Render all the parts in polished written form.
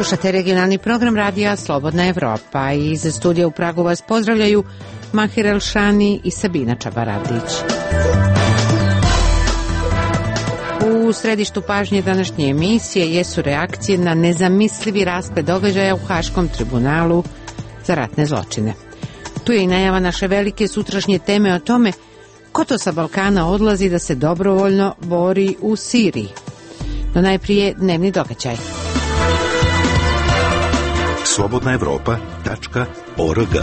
Slušate regionalni program radija Slobodna Evropa i iz studija u Pragu vas pozdravljaju Mahir Elšani i Sabina Čabaradić. U središtu pažnje današnje emisije jesu reakcije na nezamislivi rasplet događaja u Haškom tribunalu za ratne zločine. Tu je i najava naše velike sutrašnje teme o tome ko to sa Balkana odlazi da se dobrovoljno bori u Siriji. No najprije dnevni događaj. slobodnaevropa.org.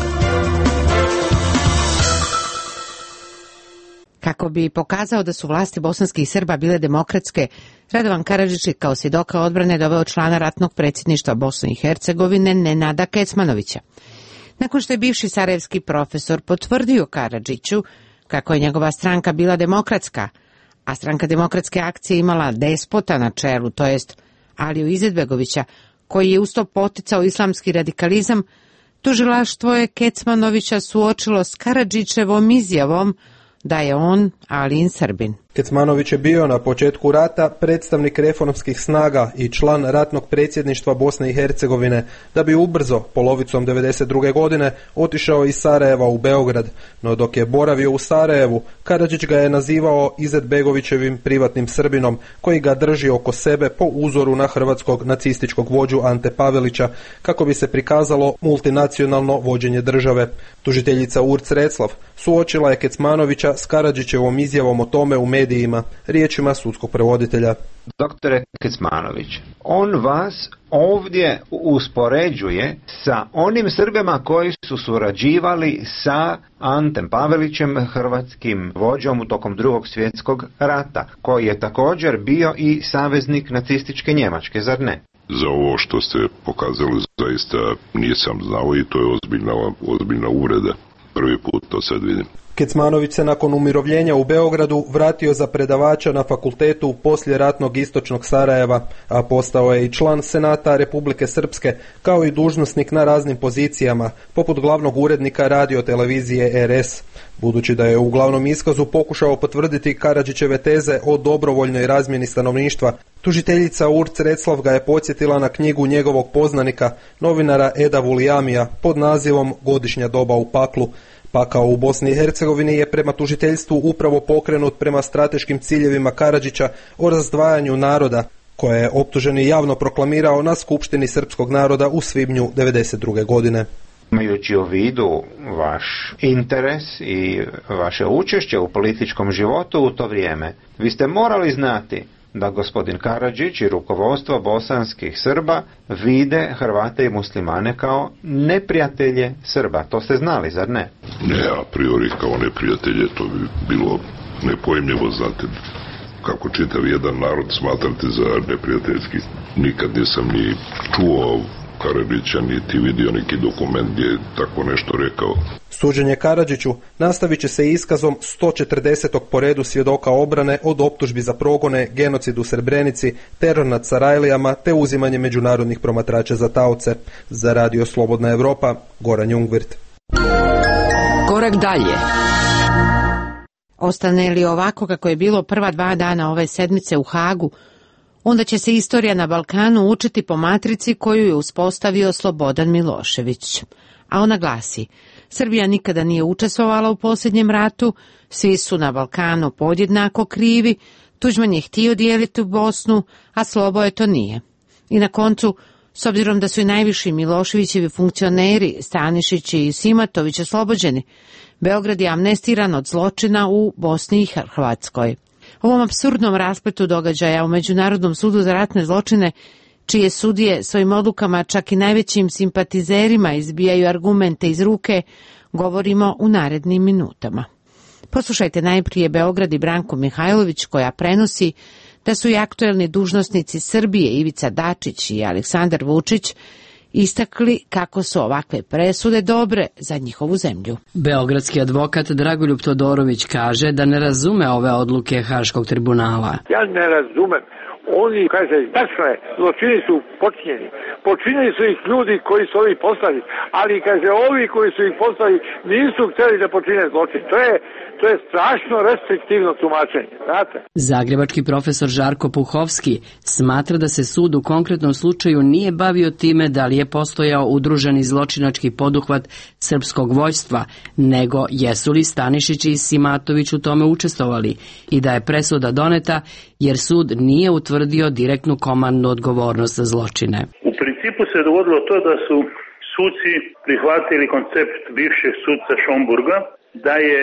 Kako bi pokazao da su vlasti bosanskih Srba bile demokratske, Radovan Karadžić je kao svjedoka odbrane doveo člana ratnog predsjedništva Bosne i Hercegovine Nenada Kecmanovića. Nakon što je bivši sarajevski profesor potvrdio Karadžiću kako je njegova stranka bila demokratska, a stranka demokratske akcije imala despota na čelu, to jest Aliju Izetbegovića, koji je usto poticao islamski radikalizam, tužilaštvo je Kecmanovića suočilo s Karadžićevom izjavom da je on Alijin Srbin. Kecmanović je bio na početku rata predstavnik reformskih snaga i član ratnog predsjedništva Bosne i Hercegovine, da bi ubrzo, polovicom 1992. godine, otišao iz Sarajeva u Beograd. No dok je boravio u Sarajevu, Karadžić ga je nazivao Izetbegovićevim privatnim Srbinom, koji ga drži oko sebe po uzoru na hrvatskog nacističkog vođu Ante Pavelića, kako bi se prikazalo multinacionalno vođenje države. Tužiteljica Urc Reclav suočila je Kecmanovića s Karadžićevom izjavom o tome u medijima, riječima sudskog prevoditelja. Doktore Kecmanović, on vas ovdje uspoređuje sa onim Srbima koji su surađivali sa Antem Pavelićem, hrvatskim vođom u tokom Drugog svjetskog rata, koji je također bio i saveznik nacističke Njemačke, zar ne? Za ovo što ste pokazali zaista nisam znao i to je ozbiljna uvreda. Prvi put to sad vidim. Kecmanović se nakon umirovljenja u Beogradu vratio za predavača na fakultetu poslijeratnog istočnog Sarajeva, a postao je i član Senata Republike Srpske, kao i dužnosnik na raznim pozicijama, poput glavnog urednika radiotelevizije RS. Budući da je u glavnom iskazu pokušao potvrditi Karadžićeve teze o dobrovoljnoj razmjeni stanovništva, tužiteljica Urc Reclav ga je podsjetila na knjigu njegovog poznanika, novinara Eda Vulijamija, pod nazivom Godišnja doba u paklu. Pakao u Bosni i Hercegovini je prema tužiteljstvu upravo pokrenut prema strateškim ciljevima Karadžića o razdvajanju naroda, koje je optuženi javno proklamirao na Skupštini srpskog naroda u svibnju 1992. godine. Imajući u vidu vaš interes i vaše učešće u političkom životu u to vrijeme, vi ste morali znati da gospodin Karadžić i rukovodstvo bosanskih Srba vide Hrvate i muslimane kao neprijatelje Srba. To ste znali, zar ne? Ne, a priori kao neprijatelje, to bi bilo nepojmljivo, znate, kako čitav jedan narod smatrate za neprijateljski. Nikad nisam ni čuo Karadžića, niti vidio neki dokument gdje je tako nešto rekao. Suđenje Karadžiću nastavit će se iskazom 140. po redu svjedoka obrane od optužbi za progone, genocid u Srebrenici, teror nad Sarajlijama te uzimanje međunarodnih promatrača za taoce. Za Radio Slobodna Evropa, Goran Jungwirth. Korak dalje. Ostane li ovako kako je bilo prva 2 dana ove sedmice u Hagu, onda će se istorija na Balkanu učiti po matrici koju je uspostavio Slobodan Milošević. A ona glasi: Srbija nikada nije učestvovala u posljednjem ratu, svi su na Balkanu podjednako krivi, Tuđman je htio dijeliti Bosnu, a Sloboje to nije. I na koncu, s obzirom da su i najviši Miloševićevi funkcioneri Stanišić i Simatović oslobođeni, Beograd je amnestiran od zločina u Bosni i Hrvatskoj. Ovom apsurdnom raspletu događaja u Međunarodnom sudu za ratne zločine, čije sudije svojim odlukama čak i najvećim simpatizerima izbijaju argumente iz ruke, govorimo u narednim minutama. Poslušajte najprije Beograd i Branku Mihajlović, koja prenosi da su i aktuelni dužnosnici Srbije Ivica Dačić i Aleksandar Vučić istakli kako su ovakve presude dobre za njihovu zemlju. Beogradski advokat Dragoljub Todorović kaže da ne razume ove odluke Haškog tribunala. Ja ne razumem Oni, kaže, tačno je, zločini su počinjeni. Počinjeni su ih ljudi koji su ovi poslali, ali, kaže, ovi koji su ih poslali nisu htjeli da počine zločin. To je strašno restriktivno tumačenje, znate. Zagrebački profesor Žarko Puhovski smatra da se sud u konkretnom slučaju nije bavio time da li je postojao udruženi zločinački poduhvat srpskog vojstva, nego jesu li Stanišić i Simatović u tome učestvovali i da je presuda doneta jer sud nije utvrdio direktnu komandnu odgovornost za zločine. U principu se dogodilo to da su suci prihvatili koncept bivšeg suca Schomburga da je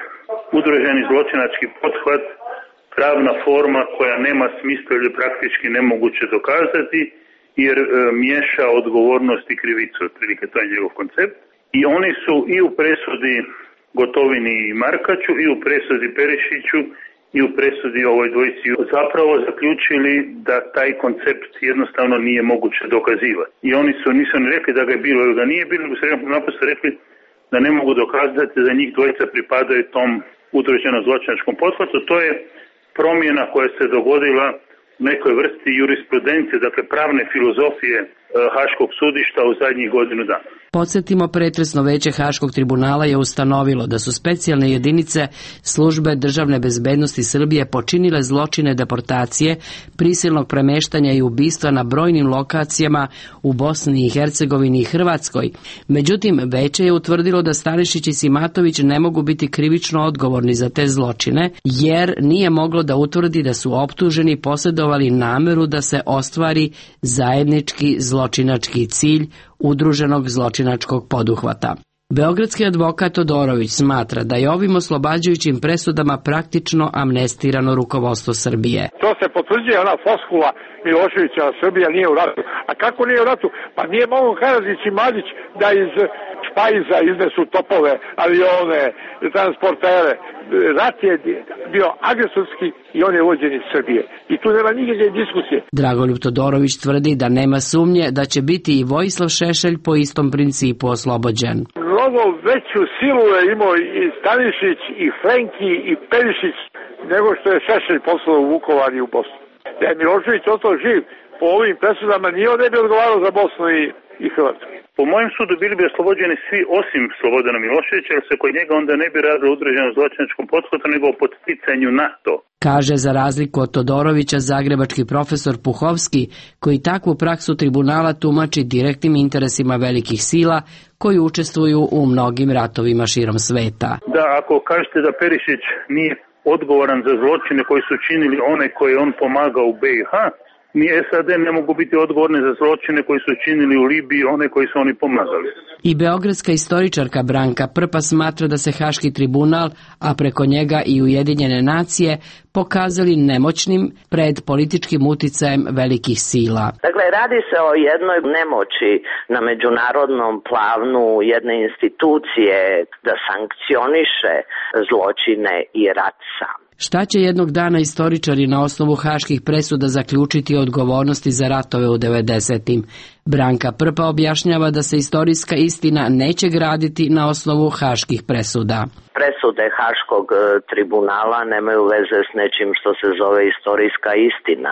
udruženi zločinački pothvat pravna forma koja nema smisla ili praktički nemoguće dokazati jer miješa odgovornost i krivicu, otprilike to je njegov koncept. I oni su i u presudi Gotovini i Markaću i u presudi Perišiću i u presudi ovoj dvojici zapravo zaključili da taj koncept jednostavno nije moguće dokazivati. I oni nisu ni rekli da ga je bilo ili da nije bilo, nego su naprosto rekli da ne mogu dokazati da njih dvojica pripadaju tom udruženom zločinačkom pothvatu. To je promjena koja se dogodila u nekoj vrsti jurisprudencije, dakle pravne filozofije Haškog sudišta u zadnjih godinu dana. Podsjetimo, pretresno veće Haškog tribunala je ustanovilo da su specijalne jedinice službe državne bezbednosti Srbije počinile zločine deportacije, prisilnog premeštanja i ubistva na brojnim lokacijama u Bosni i Hercegovini i Hrvatskoj. Međutim, veće je utvrdilo da Stanišić i Simatović ne mogu biti krivično odgovorni za te zločine, jer nije moglo da utvrdi da su optuženi posjedovali nameru da se ostvari zajednički zločinački cilj udruženog zločinačkog poduhvata. Beogradski advokat Todorović smatra da je ovim oslobađajućim presudama praktično amnestirano rukovodstvo Srbije. To se potvrđuje ona floskula Miloševića, Srbija nije u ratu. A kako nije u ratu? Pa nije mogo Karadžić i Mladić da iz špajza iznesu topove, avione, transportere. Rat je bio agresorski i on je vođen iz Srbije. I tu nema nikakve diskusije. Dragoljub Todorović tvrdi da nema sumnje da će biti i Vojislav Šešelj po istom principu oslobođen. Mnogo veću silu je imao i Stanišić, i Frenki, i Perišić, nego što je Šešelj poslao u Vukovar i u Bosnu. Da je Milošević ostao živ po ovim presudama, nije on ne bi odgovarao za Bosnu i Hrvatsku. Po mojem sudu bili bi oslobođeni svi osim Slobodana Miloševića, jer se kod njega onda ne bi radilo udruženom zločinačkom pothvatu, nego o podsticanju NATO. Kaže za razliku od Todorovića zagrebački profesor Puhovski, koji takvu praksu tribunala tumači direktnim interesima velikih sila koji učestvuju u mnogim ratovima širom sveta. Da, ako kažete da Perišić nije odgovoran za zločine koji su činili one koje on pomagao u BiH, ni SAD ne mogu biti odgovorni za zločine koji su činili u Libiji, one koji su oni pomagali. I beogradska istoričarka Branka Prpa smatra da se Haški tribunal, a preko njega i Ujedinjene nacije, pokazali nemoćnim pred političkim uticajem velikih sila. Dakle, radi se o jednoj nemoći na međunarodnom planu jedne institucije da sankcioniše zločine i rat sam. Šta će jednog dana istoričari na osnovu haških presuda zaključiti o odgovornosti za ratove u 90-im? Branka Prpa objašnjava da se istorijska istina neće graditi na osnovu haških presuda. Presude Haškog tribunala nemaju veze s nečim što se zove istorijska istina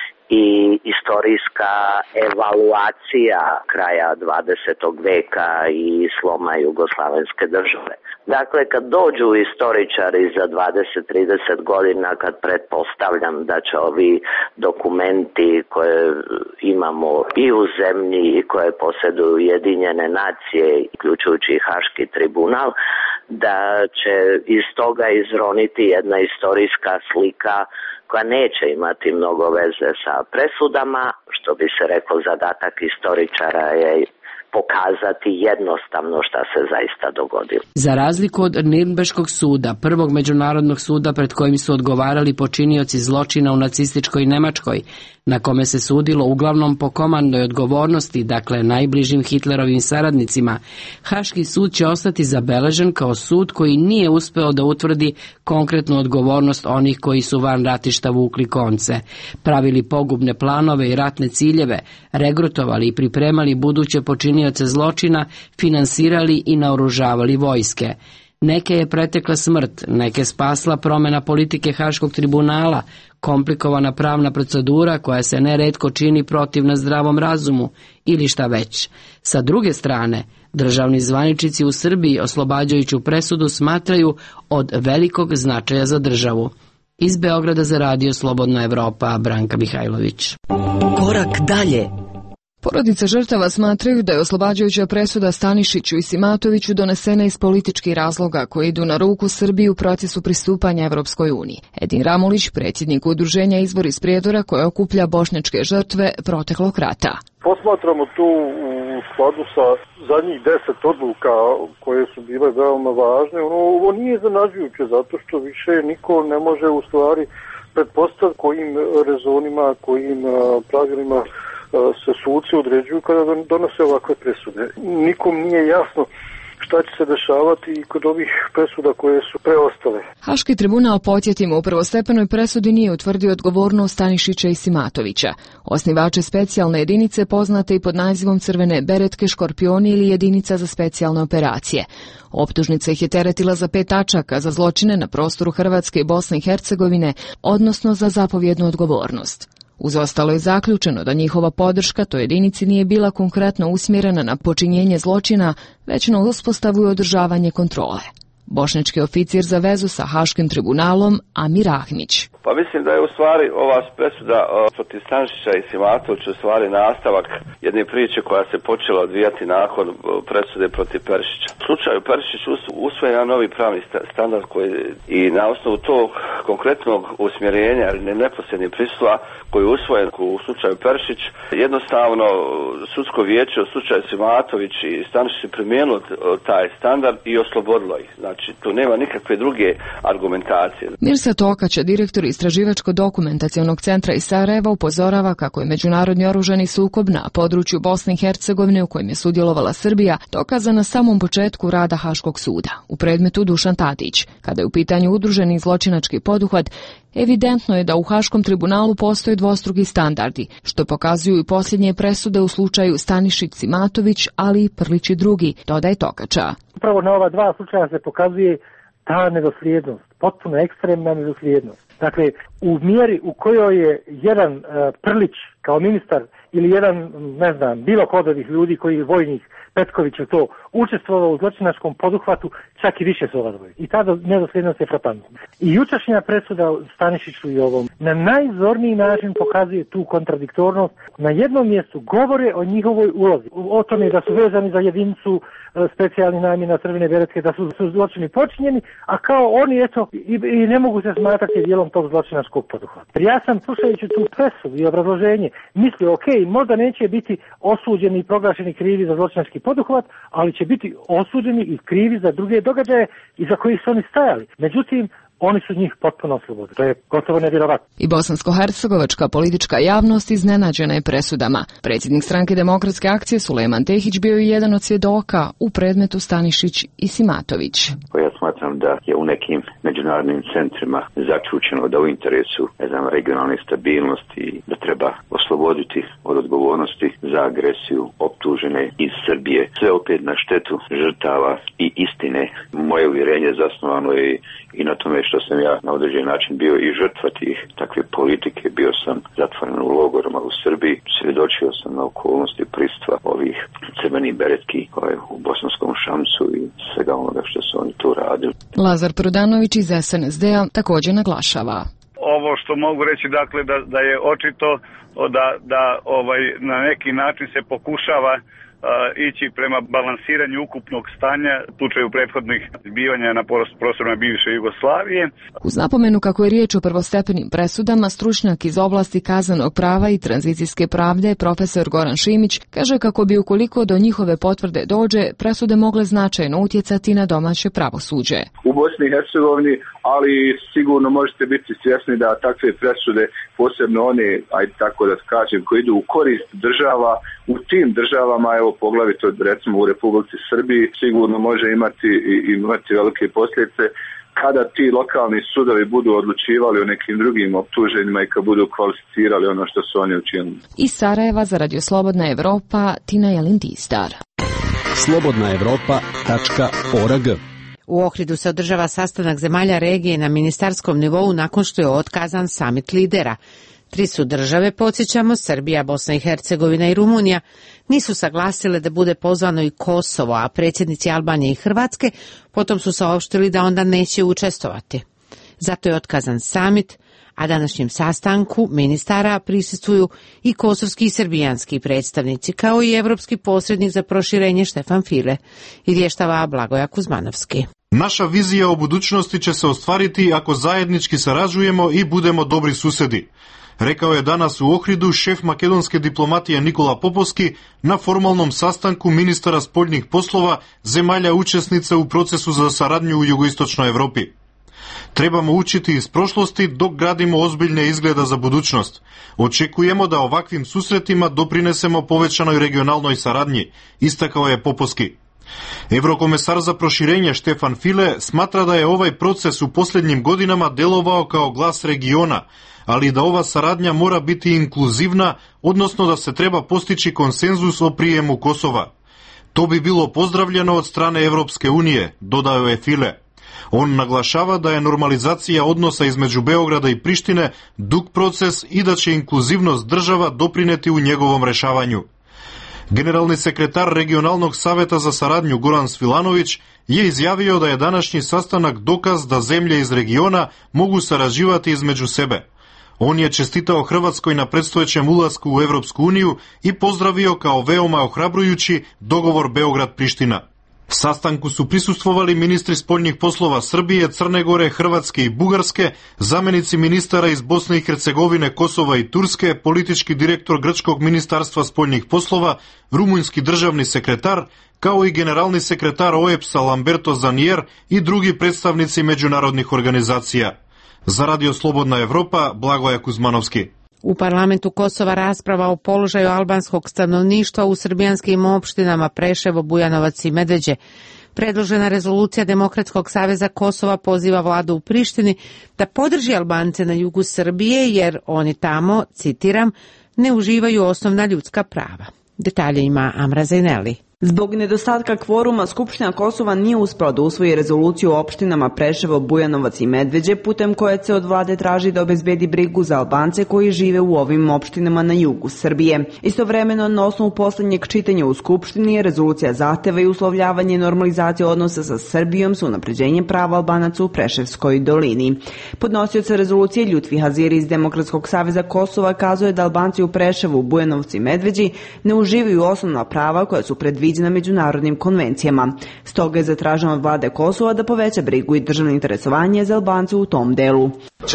i istorijska evaluacija kraja 20. veka i sloma jugoslavenske države. Dakle, kad dođu istoričari za 20-30 godina, kad pretpostavljam da će ovi dokumenti koje imamo i u zemlji i koje posjeduju Ujedinjene nacije, uključujući i Haški tribunal, da će iz toga izroniti jedna istorijska slika koja neće imati mnogo veze sa presudama, što bi se reklo zadatak istoričara je pokazati jednostavno šta se zaista dogodilo. Za razliku od Nirnberškog suda, prvog međunarodnog suda pred kojim su odgovarali počinioci zločina u nacističkoj Nemačkoj, na kome se sudilo uglavnom po komandnoj odgovornosti, dakle najbližim Hitlerovim saradnicima, Haški sud će ostati zabeležen kao sud koji nije uspeo da utvrdi konkretnu odgovornost onih koji su van ratišta vukli konce, pravili pogubne planove i ratne ciljeve, regrutovali i pripremali buduće počinioce zločina, finansirali i naoružavali vojske. Neke je pretekla smrt, neke spasla promjena politike Haškog tribunala, komplikovana pravna procedura koja se neretko čini protivna zdravom razumu ili šta već. Sa druge strane, državni zvaničnici u Srbiji oslobađajuću presudu smatraju od velikog značaja za državu. Iz Beograda za radio Slobodna Evropa, Branka Mihajlović. Korak dalje. Porodice žrtava smatraju da je oslobađajuća presuda Stanišiću i Simatoviću donesena iz političkih razloga koji idu na ruku Srbiji u procesu pristupanja Evropskoj uniji. Edin Ramulić, predsjednik udruženja Izvor iz Prijedora koje okuplja bošnjačke žrtve proteklog rata. Posmatramo tu u skladu sa zadnjih 10 odluka koje su bile veoma važne. Ovo nije iznenađujuće zato što više niko ne može u stvari pretpostaviti kojim rezonima, kojim pravilima se suci određuju kada donose ovakve presude. Nikom nije jasno šta će se dešavati kod ovih presuda koje su preostale. Haški tribunal, podsjetimo, u prvostepenoj presudi nije utvrdio odgovornost Stanišića i Simatovića. Osnivače specijalne jedinice poznate i pod nazivom Crvene beretke, Škorpioni ili jedinica za specijalne operacije. Optužnica ih je teretila za 5 tačaka za zločine na prostoru Hrvatske i Bosne i Hercegovine, odnosno za zapovjednu odgovornost. Uz ostalo je zaključeno da njihova podrška toj jedinici nije bila konkretno usmjerena na počinjenje zločina, već na uspostavu i održavanje kontrole. Bošnjački oficir za vezu sa Haškim tribunalom Amir Ahmić. Pa mislim da je u stvari ova presuda protiv Stanišića i Simatovića u stvari nastavak jedne priče koja se počela odvijati nakon presude protiv Perišića. U slučaju Perišić usvojen je novi pravni standard koji i na osnovu tog konkretnog usmjerenja ili neposrednih prisutstva koji je usvojen u slučaju Perišić, jednostavno sudsko vijeće u slučaju Simatović i Stanišić je primijenilo taj standard i oslobodilo ih. Znači, tu nema nikakve druge argumentacije. Mirsa Tokaća, direktor Istraživačko-dokumentacionog centra iz Sarajeva, upozorava kako je međunarodni oružani sukob na području Bosne i Hercegovine u kojem je sudjelovala Srbija dokazan na samom početku rada Haškog suda. U predmetu Dušan Tadić, kada je u pitanju udruženi zločinački poduhvat, evidentno je da u Haškom tribunalu postoje dvostruki standardi, što pokazuju i posljednje presude u slučaju Stanišić-Simatović, ali i Prlić i drugi, dodaje Tokača. Upravo na ova dva slučaja se pokazuje ta nedosljednost, potpuno ekstremna nedosljednost. Dakle, u mjeri u kojoj je jedan Prlić kao ministar ili jedan, ne znam, bilo kod ovih ljudi koji je vojnik, Petković je to učestvovao u zločinačkom poduhvatu, čak i više su odvojili. I ta nedosljednost je frapantna. I jučerašnja presuda Stanišiću i ovom na najzorniji način pokazuje tu kontradiktornost. Na jednom mjestu govore o njihovoj ulozi, o tome da su vezani za jedinicu specijalnih namjena Crvene beretke, da su zločini počinjeni, a kao oni eto i ne mogu se smatrati dijelom tog zločinačkog poduhvata. Ja sam slušajući tu presudu i obrazloženje mislio, ok, možda neće biti osuđeni i proglašeni krivi za zločinački poduhvat, ali će biti osuđeni i krivi za druge događaje i za koji su oni stajali. Međutim, oni su njih potpuno oslobodili. To je gotovo nevjerovatno. I bosansko-hercegovačka politička javnost iznenađena je presudama. Predsjednik Stranke demokratske akcije Sulejman Tehić bio je jedan od svjedoka u predmetu Stanišić i Simatović. Ja smatram da je u nekim međunarodnim centrima začućeno da u interesu regionalne stabilnosti da treba osloboditi od odgovornosti za agresiju optužene iz Srbije. Sve opet na štetu žrtava i istine. Moje uvjerenje zasnovano je i na tome što sam ja na određen način bio i žrtva tih takve politike. Bio sam zatvoren u logorima u Srbiji, svjedočio sam na okolnosti pristva ovih crvenih beretki u Bosanskom Šamcu i svega onoga što su oni tu radili. Lazar Prodanović iz SNSD-a također naglašava. Ovo što mogu reći, dakle, da je očito da na neki način se pokušava ići prema balansiranju ukupnog stanja u slučaju prethodnih zbivanja na prostorima bivše Jugoslavije. Uz napomenu kako je riječ o prvostepenim presudama, stručnjak iz oblasti kaznenog prava i tranzicijske pravde, profesor Goran Šimić, kaže kako bi ukoliko do njihove potvrde dođe, presude mogle značajno utjecati na domaće pravosuđe. U Bosni i Hercegovini, ali sigurno možete biti svjesni da takve presude, posebno one, ajde tako da kažem, koji idu u korist država, u tim državama, evo poglavito recimo u Republici Srbiji, sigurno može imati velike posljedice kada ti lokalni sudovi budu odlučivali o nekim drugim optuženima i kad budu kvalificirali ono što su oni učinili. Iz Sarajeva za Radio Slobodna Evropa, Tina Jelin-Tistar. slobodnaevropa.org. U Ohridu se održava sastanak zemalja regije na ministarskom nivou nakon što je otkazan samit lidera. 3 su države, podsjećamo, Srbija, Bosna i Hercegovina i Rumunija, nisu saglasile da bude pozvano i Kosovo, a predsjednici Albanije i Hrvatske potom su saopštili da onda neće učestvovati. Zato je otkazan samit, a današnjem sastanku ministara prisustvuju i kosovski i srbijanski predstavnici, kao i evropski posrednik za proširenje Štefan File, izvještava Blagoja Kuzmanovski. Naša vizija o budućnosti će se ostvariti ako zajednički sarađujemo i budemo dobri susedi, rekao je danas u Ohridu šef makedonske diplomatije Nikola Popovski na formalnom sastanku ministara spoljnih poslova zemalja učesnica u procesu za saradnju u jugoistočnoj Evropi. Trebamo učiti iz prošlosti dok gradimo ozbiljne izgleda za budućnost. Očekujemo da ovakvim susretima doprinesemo povećanoj regionalnoj saradnji, istakao je Popovski. Eurokomesar za proširenje Štefan File smatra da je ovaj proces u posljednjim godinama delovao kao glas regiona, ali da ova saradnja mora biti inkluzivna, odnosno da se treba postići konsenzus o prijemu Kosova. To bi bilo pozdravljeno od strane Evropske unije, dodao je File. On naglašava da je normalizacija odnosa između Beograda i Prištine dug proces i da će inkluzivnost država doprineti u njegovom rešavanju. Generalni sekretar Regionalnog saveta za saradnju Goran Svilanović je izjavio da je današnji sastanak dokaz da zemlje iz regiona mogu sarađivati između sebe. On je čestitao Hrvatskoj na predstojećem ulasku u Evropsku uniju i pozdravio kao veoma ohrabrujući dogovor Beograd-Priština. Sastanku su prisustvovali ministri spoljnih poslova Srbije, Crne Gore, Hrvatske i Bugarske, zamenici ministara iz Bosne i Hercegovine, Kosova i Turske, politički direktor Grčkog ministarstva spoljnih poslova, rumunjski državni sekretar, kao i generalni sekretar OEBS-a Lamberto Zanier i drugi predstavnici međunarodnih organizacija. Za Radio Slobodna Evropa, Blagoja Kuzmanovski. U parlamentu Kosova rasprava o položaju albanskog stanovništva u srbijanskim opštinama Preševo, Bujanovac i Medveđe. Predložena rezolucija Demokratskog saveza Kosova poziva vladu u Prištini da podrži Albance na jugu Srbije jer oni tamo, citiram, ne uživaju osnovna ljudska prava. Detalje ima Amra Zaineli. Zbog nedostatka kvoruma, Skupština Kosova nije uspela da usvoji rezoluciju o opštinama Preševo, Bujanovac i Medveđe, putem koje se od vlade traži da obezbedi brigu za Albance koji žive u ovim opštinama na jugu Srbije. Istovremeno, na osnovu poslednjeg čitanja u Skupštini, rezolucija zahteva i uslovljavanje normalizacije odnosa sa Srbijom sa unapređenjem prava Albanaca u Preševskoj dolini. Podnosioc rezolucije Ljutfi Haziri iz Demokratskog saveza Kosova kazuje da Albanci u Preševu, Bujanovcu i Medveđi ne uživaju osnovna prava koja su predviđena međunarodnim konvencijama. Stoga je zatraženo od vlade Kosova da poveća brigu i državno interesovanje za Albance u tom delu.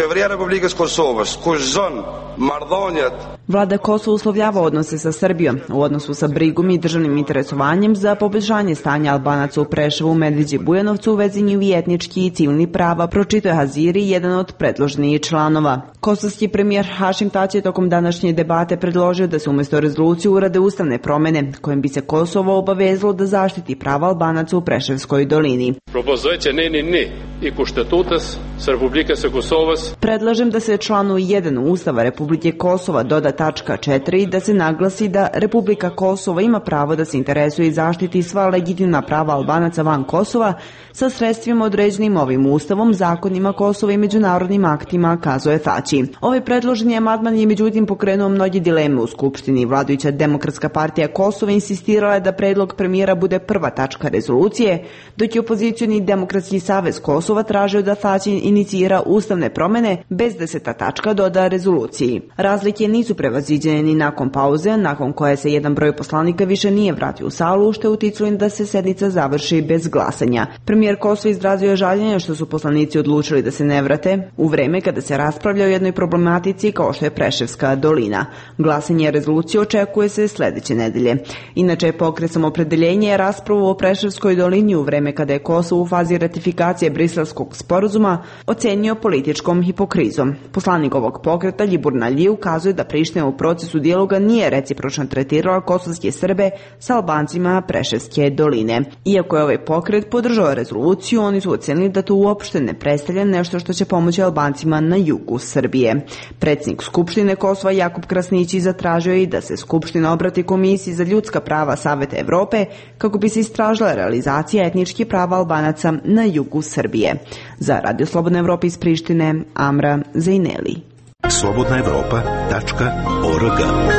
Vlada Kosova uslovljava odnose sa Srbijom u odnosu sa brigom i državnim interesovanjem za poboljšanje stanja Albanaca u Preševu, Medveđi i Bujanovcu u vezi njihovi etnički i civilni prava, pročitao je Haziri, jedan od predloženih članova. Kosovski premijer Hašim Tači je tokom današnje debate predložio da se umjesto rezolucije urade ustavne promjene kojim bi se Kosovo obavezalo da zaštiti prava Albanaca u Preševskoj dolini. Predlažem da se članu 1 Ustava Republike Kosova doda tačka 4 i da se naglasi da Republika Kosova ima pravo da se interesuje i zaštiti sva legitimna prava Albanaca van Kosova sa sredstvima određenim ovim Ustavom, zakonima Kosova i međunarodnim aktima, kazuje Tači. Ovaj predloženi amandman je međutim pokrenuo mnoge dileme u Skupštini. Vladajuća Demokratska partija Kosova insistirala je da predlog premijera bude prva tačka rezolucije, dok je opozicioni Demokratski savez Kosova tražio da Tači inicira ustavne promjene bez da se ta tačka doda rezoluciji. Razlike nisu prevaziđene ni nakon pauze, nakon koje se jedan broj poslanika više nije vratio u salu, što je uticalo da se sednica završi bez glasanja. Premijer Kosova izrazio je žaljenje što su poslanici odlučili da se ne vrate u vreme kada se raspravlja o jednoj problematici kao što je Preševska dolina. Glasanje rezolucije očekuje se sledeće nedelje. Inače, Pokret Samoopredeljenje je raspravu o Preševskoj dolini u vreme kada je Kosovo u fazi ratifikacije Briselskog Briselskog sporazuma ocenio političkom hipokrizom. Poslanik ovog pokreta Ljibor Nalji ukazuje da Priština u procesu dijaloga nije recipročno tretirala kosovske Srbe sa Albancima Preševske doline. Iako je ovaj pokret podržao rezoluciju, oni su ocenili da to uopšte ne predstavlja nešto što će pomoći Albancima na jugu Srbije. Predsjednik Skupštine Kosova Jakub Krasnići zatražio je da se Skupština obrati Komisiji za ljudska prava Saveta Evrope kako bi se istražila realizacija etničkih prava Albanaca na jugu Srbije. Za Radio Slobodna Evropa iz Prištine, Amra Zejneli. slobodnaevropa.org.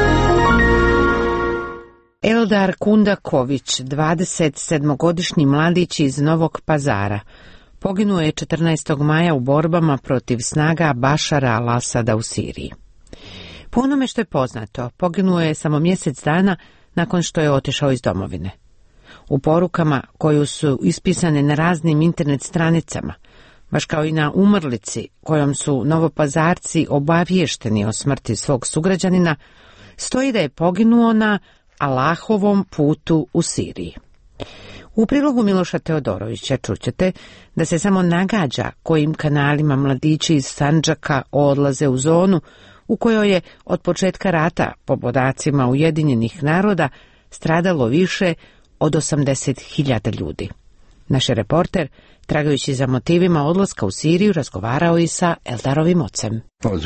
Eldar Kundaković, 27-godišnji mladić iz Novog Pazara, poginuo je 14. maja u borbama protiv snaga Bašara al-Asada u Siriji. Po onome što je poznato, poginuo je samo mjesec dana nakon što je otišao iz domovine. U porukama koju su ispisane na raznim internet stranicama, baš kao i na umrlici kojom su Novopazarci obaviješteni o smrti svog sugrađanina, stoji da je poginuo na Allahovom putu u Siriji. U prilogu Miloša Teodorovića čućete da se samo nagađa kojim kanalima mladići iz Sandžaka odlaze u zonu u kojoj je od početka rata, po podacima Ujedinjenih naroda, stradalo više od 80.000 ljudi. Naš reporter, tragajući za motivima odlaska u Siriju, razgovarao i sa Eldarovim ocem.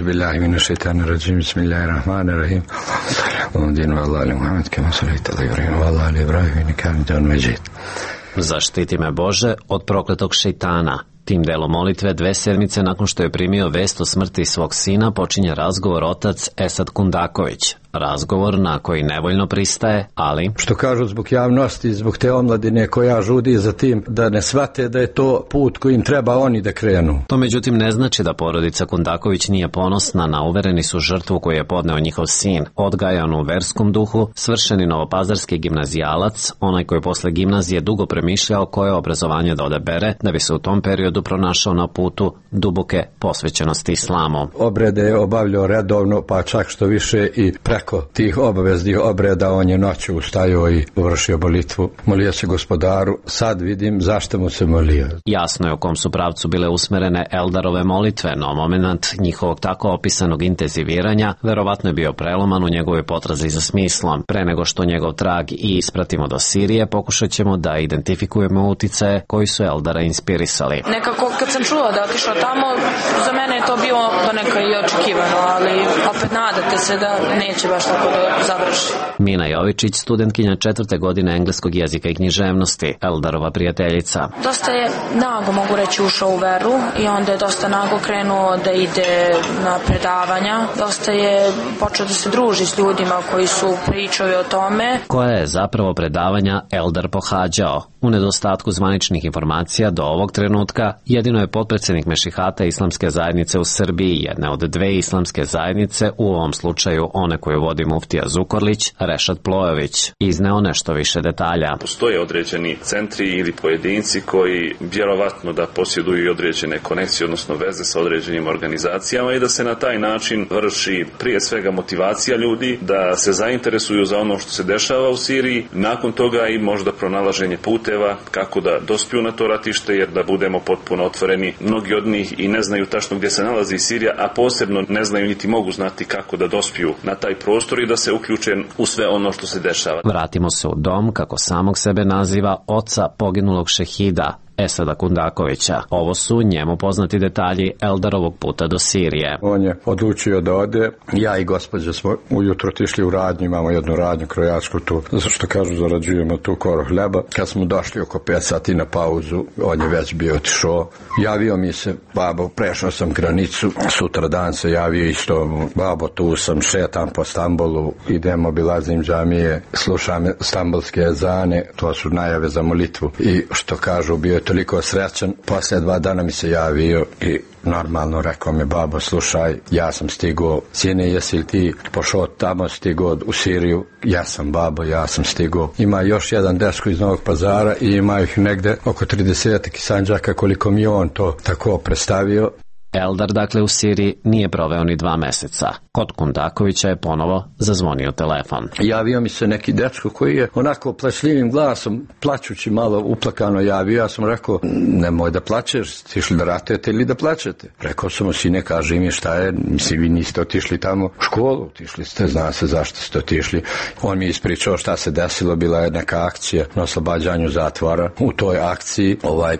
Zaštiti me Bože od prokletog šejtana. Tim delom molitve 2 sedmice nakon što je primio vest o smrti svog sina počinje razgovor otac Esad Kundaković. Razgovor na koji nevoljno pristaje, ali... Što kažu zbog javnosti, zbog te omladine koja žudi za tim da ne shvate da je to put kojim treba oni da krenu. To međutim ne znači da porodica Kundaković nije ponosna na uvereni su žrtvu koju je podneo njihov sin. Odgajan u verskom duhu, svršeni novopazarski gimnazijalac, onaj koji posle gimnazije dugo premišljao koje obrazovanje da odabere, da bi se u tom periodu pronašao na putu duboke posvećenosti islamu. Obrede je obavljao redovno, pa čak što više i preko tih obaveznih obreda on je noću ustajao i vršio molitvu. Molio se Gospodaru, sad vidim zašto mu se molio. Jasno je u kom su pravcu bile usmerene Eldarove molitve, no moment njihovog tako opisanog intenziviranja verovatno je bio preloman u njegovoj potrazi za smislom. Pre nego što njegov trag i ispratimo do Sirije, pokušat ćemo da identifikujemo uticaje koji su Eldara inspirisali. Nekako kad sam čula da otišao tamo, za mene je to bilo donekle i očekivano, ali opet nadate se da neće baš tako da završi. Mina Jovičić, studentkinja 4. godine engleskog jezika i književnosti, Eldarova prijateljica. Dosta je nago, mogu reći, ušao u veru i onda je dosta nago krenuo da ide na predavanja. Dosta je počeo da se druži s ljudima koji su pričali o tome. Koje je zapravo predavanja Eldar pohađao? U nedostatku zvaničnih informacija do ovog trenutka, jedino je potpredsjednik Mešihata Islamske zajednice u Srbiji, jedne od 2 islamske zajednice, u ovom slučaju one koju vodi muftija Zukorlić, Rešad Plojović, izneo nešto više detalja. Postoje određeni centri ili pojedinci koji vjerovatno da posjeduju i određene konekcije, odnosno veze sa određenim organizacijama i da se na taj način vrši prije svega motivacija ljudi, da se zainteresuju za ono što se dešava u Siriji, nakon toga i možda pronalaženje puteva kako da dospiju na to ratište, jer da budemo potpuno otvoreni, mnogi od njih i ne znaju tačno gdje se nalazi Sirija, a posebno ne znaju niti mogu znati kako da dospiju na taj prostor i da se uključe u sve ono što se dešava. Vratimo se u dom, kako samog sebe naziva, oca poginulog šehida Esada Kundakovića. Ovo su njemu poznati detalji Eldarovog puta do Sirije. On je odlučio da ode. Ja i gospođa smo ujutro otišli u radnju, imamo jednu radnju krojačku tu, zato što kažu zarađujemo tu koru hljeba. Kad smo došli oko 5 sati na pauzu, on je već bio otišao. Javio mi se, babo, prešao sam granicu, sutra dan se javio isto, babo, tu sam, šetam po Stambolu, idem, obilazim džamije, slušam stambulske ezane, to su najave za molitvu. I što kažu, bio je toliko srećan, poslije 2 dana mi se javio i normalno rekao mi, babo, slušaj, ja sam stigao, sine, jesi li ti pošao tamo, stigao u Siriju? Ja sam, babo, ja sam stigao. Ima još jedan dečko iz Novog Pazara i ima ih negde oko 30 Sandžaka, koliko mi on to tako predstavio. Eldar, dakle, u Siriji nije proveo ni 2 meseca. Kod Kundakovića je ponovo zazvonio telefon. Javio mi se neki dečko koji je onako plašljivim glasom, plačući malo uplakano javio. Ja sam rekao, nemoj da plačeš, ti išli da ratujete ili da plačete. Rekao sam mu, sine, kaži mi šta je, mislim, vi niste otišli tamo u školu, otišli ste, zna se zašto ste otišli. On mi ispričao šta se desilo, bila je neka akcija na oslobađanju zatvora. U toj akciji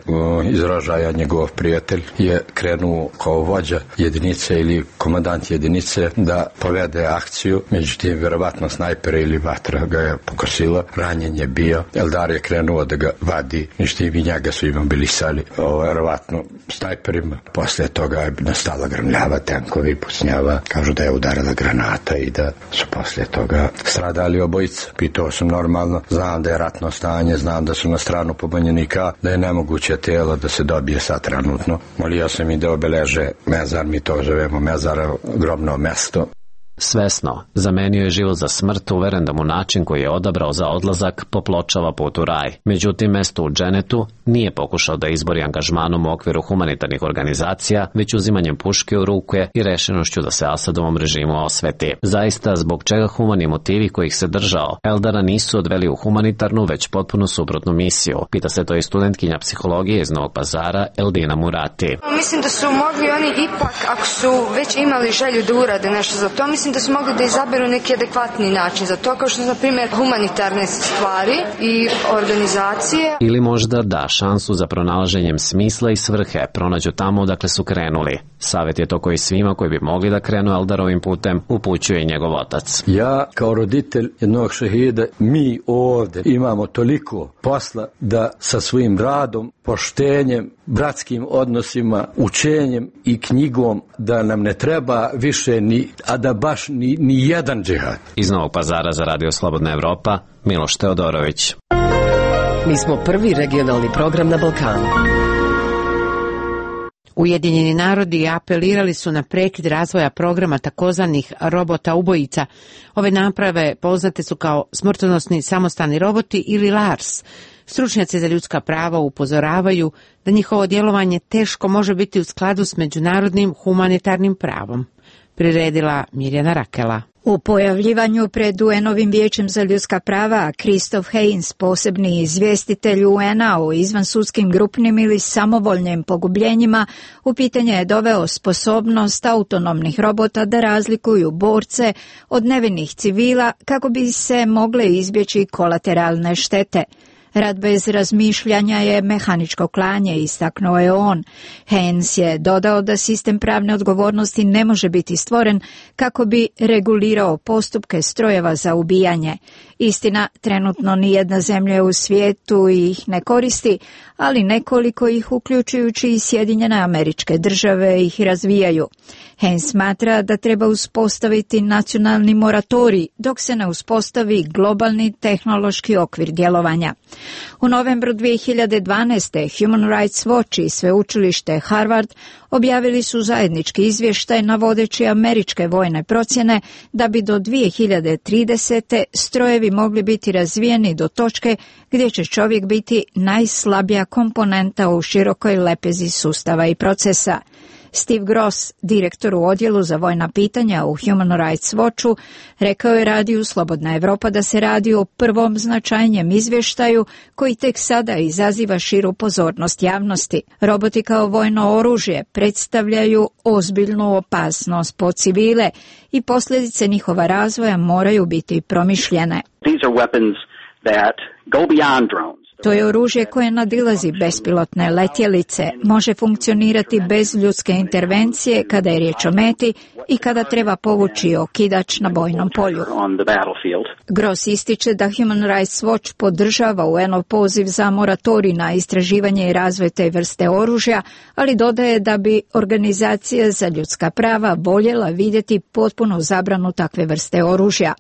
iz Rožaja, njegov prijatelj, je krenuo kao vođa jedinice ili komandant jedinice da povede akciju, međutim vjerovatno snajper ili vatra ga je pokosila, ranjen je bio, Eldar je krenuo da ga vadi, međutim i njega su imobilisali, vjerovatno snajperima. Poslije toga je nastala grmljava, tenkovi, pucnjava, kažu da je udarila granata i da su poslije toga stradali obojica. Pitao sam normalno, znam da je ratno stanje, znam da su na stranu pobunjenika, da je nemoguće tijelo da se dobije sad trenutno. Molio sam i da obeleže mezar, mi to zovemo mezara, grobno mesto. Svesno, zamenio je život za smrt, uveren da mu način koji je odabrao za odlazak popločava put u raj. Međutim, mesto u dženetu nije pokušao da izbori angažmanom u okviru humanitarnih organizacija, već uzimanjem puške u ruke i rešenošću da se Asadovom režimu osveti. Zaista, zbog čega humani motivi kojih se držao Eldara nisu odveli u humanitarnu, već potpuno suprotnu misiju? Pita se to i studentkinja psihologije iz Novog Pazara, Eldina Murati. Mislim da su mogli oni ipak, ako su već imali želju da urade nešto za to, mislim da su mogli da izaberu neki adekvatni način za to, kao što su, na primjer, humanitarne stvari i organizacije. Ili možda da šansu za pronalaženjem smisla i svrhe pronađu tamo odakle su krenuli. Savjet je to koji svima koji bi mogli da krenu Eldarovim putem upućuje i njegov otac. Ja kao roditelj jednog šehida, mi ovdje imamo toliko posla da sa svojim radom, poštenjem, bratskim odnosima, učenjem i knjigom da nam ne treba više a da baš ni jedan džihad. Iz Novog Pazara za Radio Slobodna Evropa, Miloš Teodorović. Mi smo prvi regionalni program na Balkanu. Ujedinjeni narodi apelirali su na prekid razvoja programa takozvanih robota ubojica. Ove naprave poznate su kao smrtonosni samostalni roboti ili LARS. Stručnjaci za ljudska prava upozoravaju da njihovo djelovanje teško može biti u skladu s međunarodnim humanitarnim pravom. Priredila Mirjana Rakela. U pojavljivanju pred UN-ovim vijećem za ljudska prava, Christoph Heyns, posebni izvjestitelj UN-a o izvansudskim grupnim ili samovoljnim pogubljenjima, u pitanje je doveo sposobnost autonomnih robota da razlikuju borce od nevinih civila kako bi se mogle izbjeći kolateralne štete. Rad bez razmišljanja je mehaničko klanje, istaknuo je on. Heyns je dodao da sistem pravne odgovornosti ne može biti stvoren kako bi regulirao postupke strojeva za ubijanje. Istina, trenutno nijedna zemlja u svijetu ih ne koristi, ali nekoliko ih, uključujući i Sjedinjene Američke Države, ih razvijaju. Heyns smatra da treba uspostaviti nacionalni moratorij dok se ne uspostavi globalni tehnološki okvir djelovanja. U novembru 2012. Human Rights Watch i sveučilište Harvard objavili su zajednički izvještaj navodeći američke vojne procjene da bi do 2030. strojevi mogli biti razvijeni do točke gdje će čovjek biti najslabija komponenta u širokoj lepezi sustava i procesa. Steve Gross, direktor u odjelu za vojna pitanja u Human Rights Watchu, rekao je radiju Slobodna Evropa da se radi o prvom značajnjem izvještaju koji tek sada izaziva širu pozornost javnosti. Roboti kao vojno oružje predstavljaju ozbiljnu opasnost po civile i posljedice njihova razvoja moraju biti promišljene. These are weapons that go beyond drones. To je oružje koje nadilazi bespilotne letjelice, može funkcionirati bez ljudske intervencije kada je riječ o meti i kada treba povući okidač na bojnom polju. Gross ističe da Human Rights Watch podržava UN-ov poziv za moratorij na istraživanje i razvoj te vrste oružja, ali dodaje da bi organizacija za ljudska prava voljela vidjeti potpunu zabranu takve vrste oružja.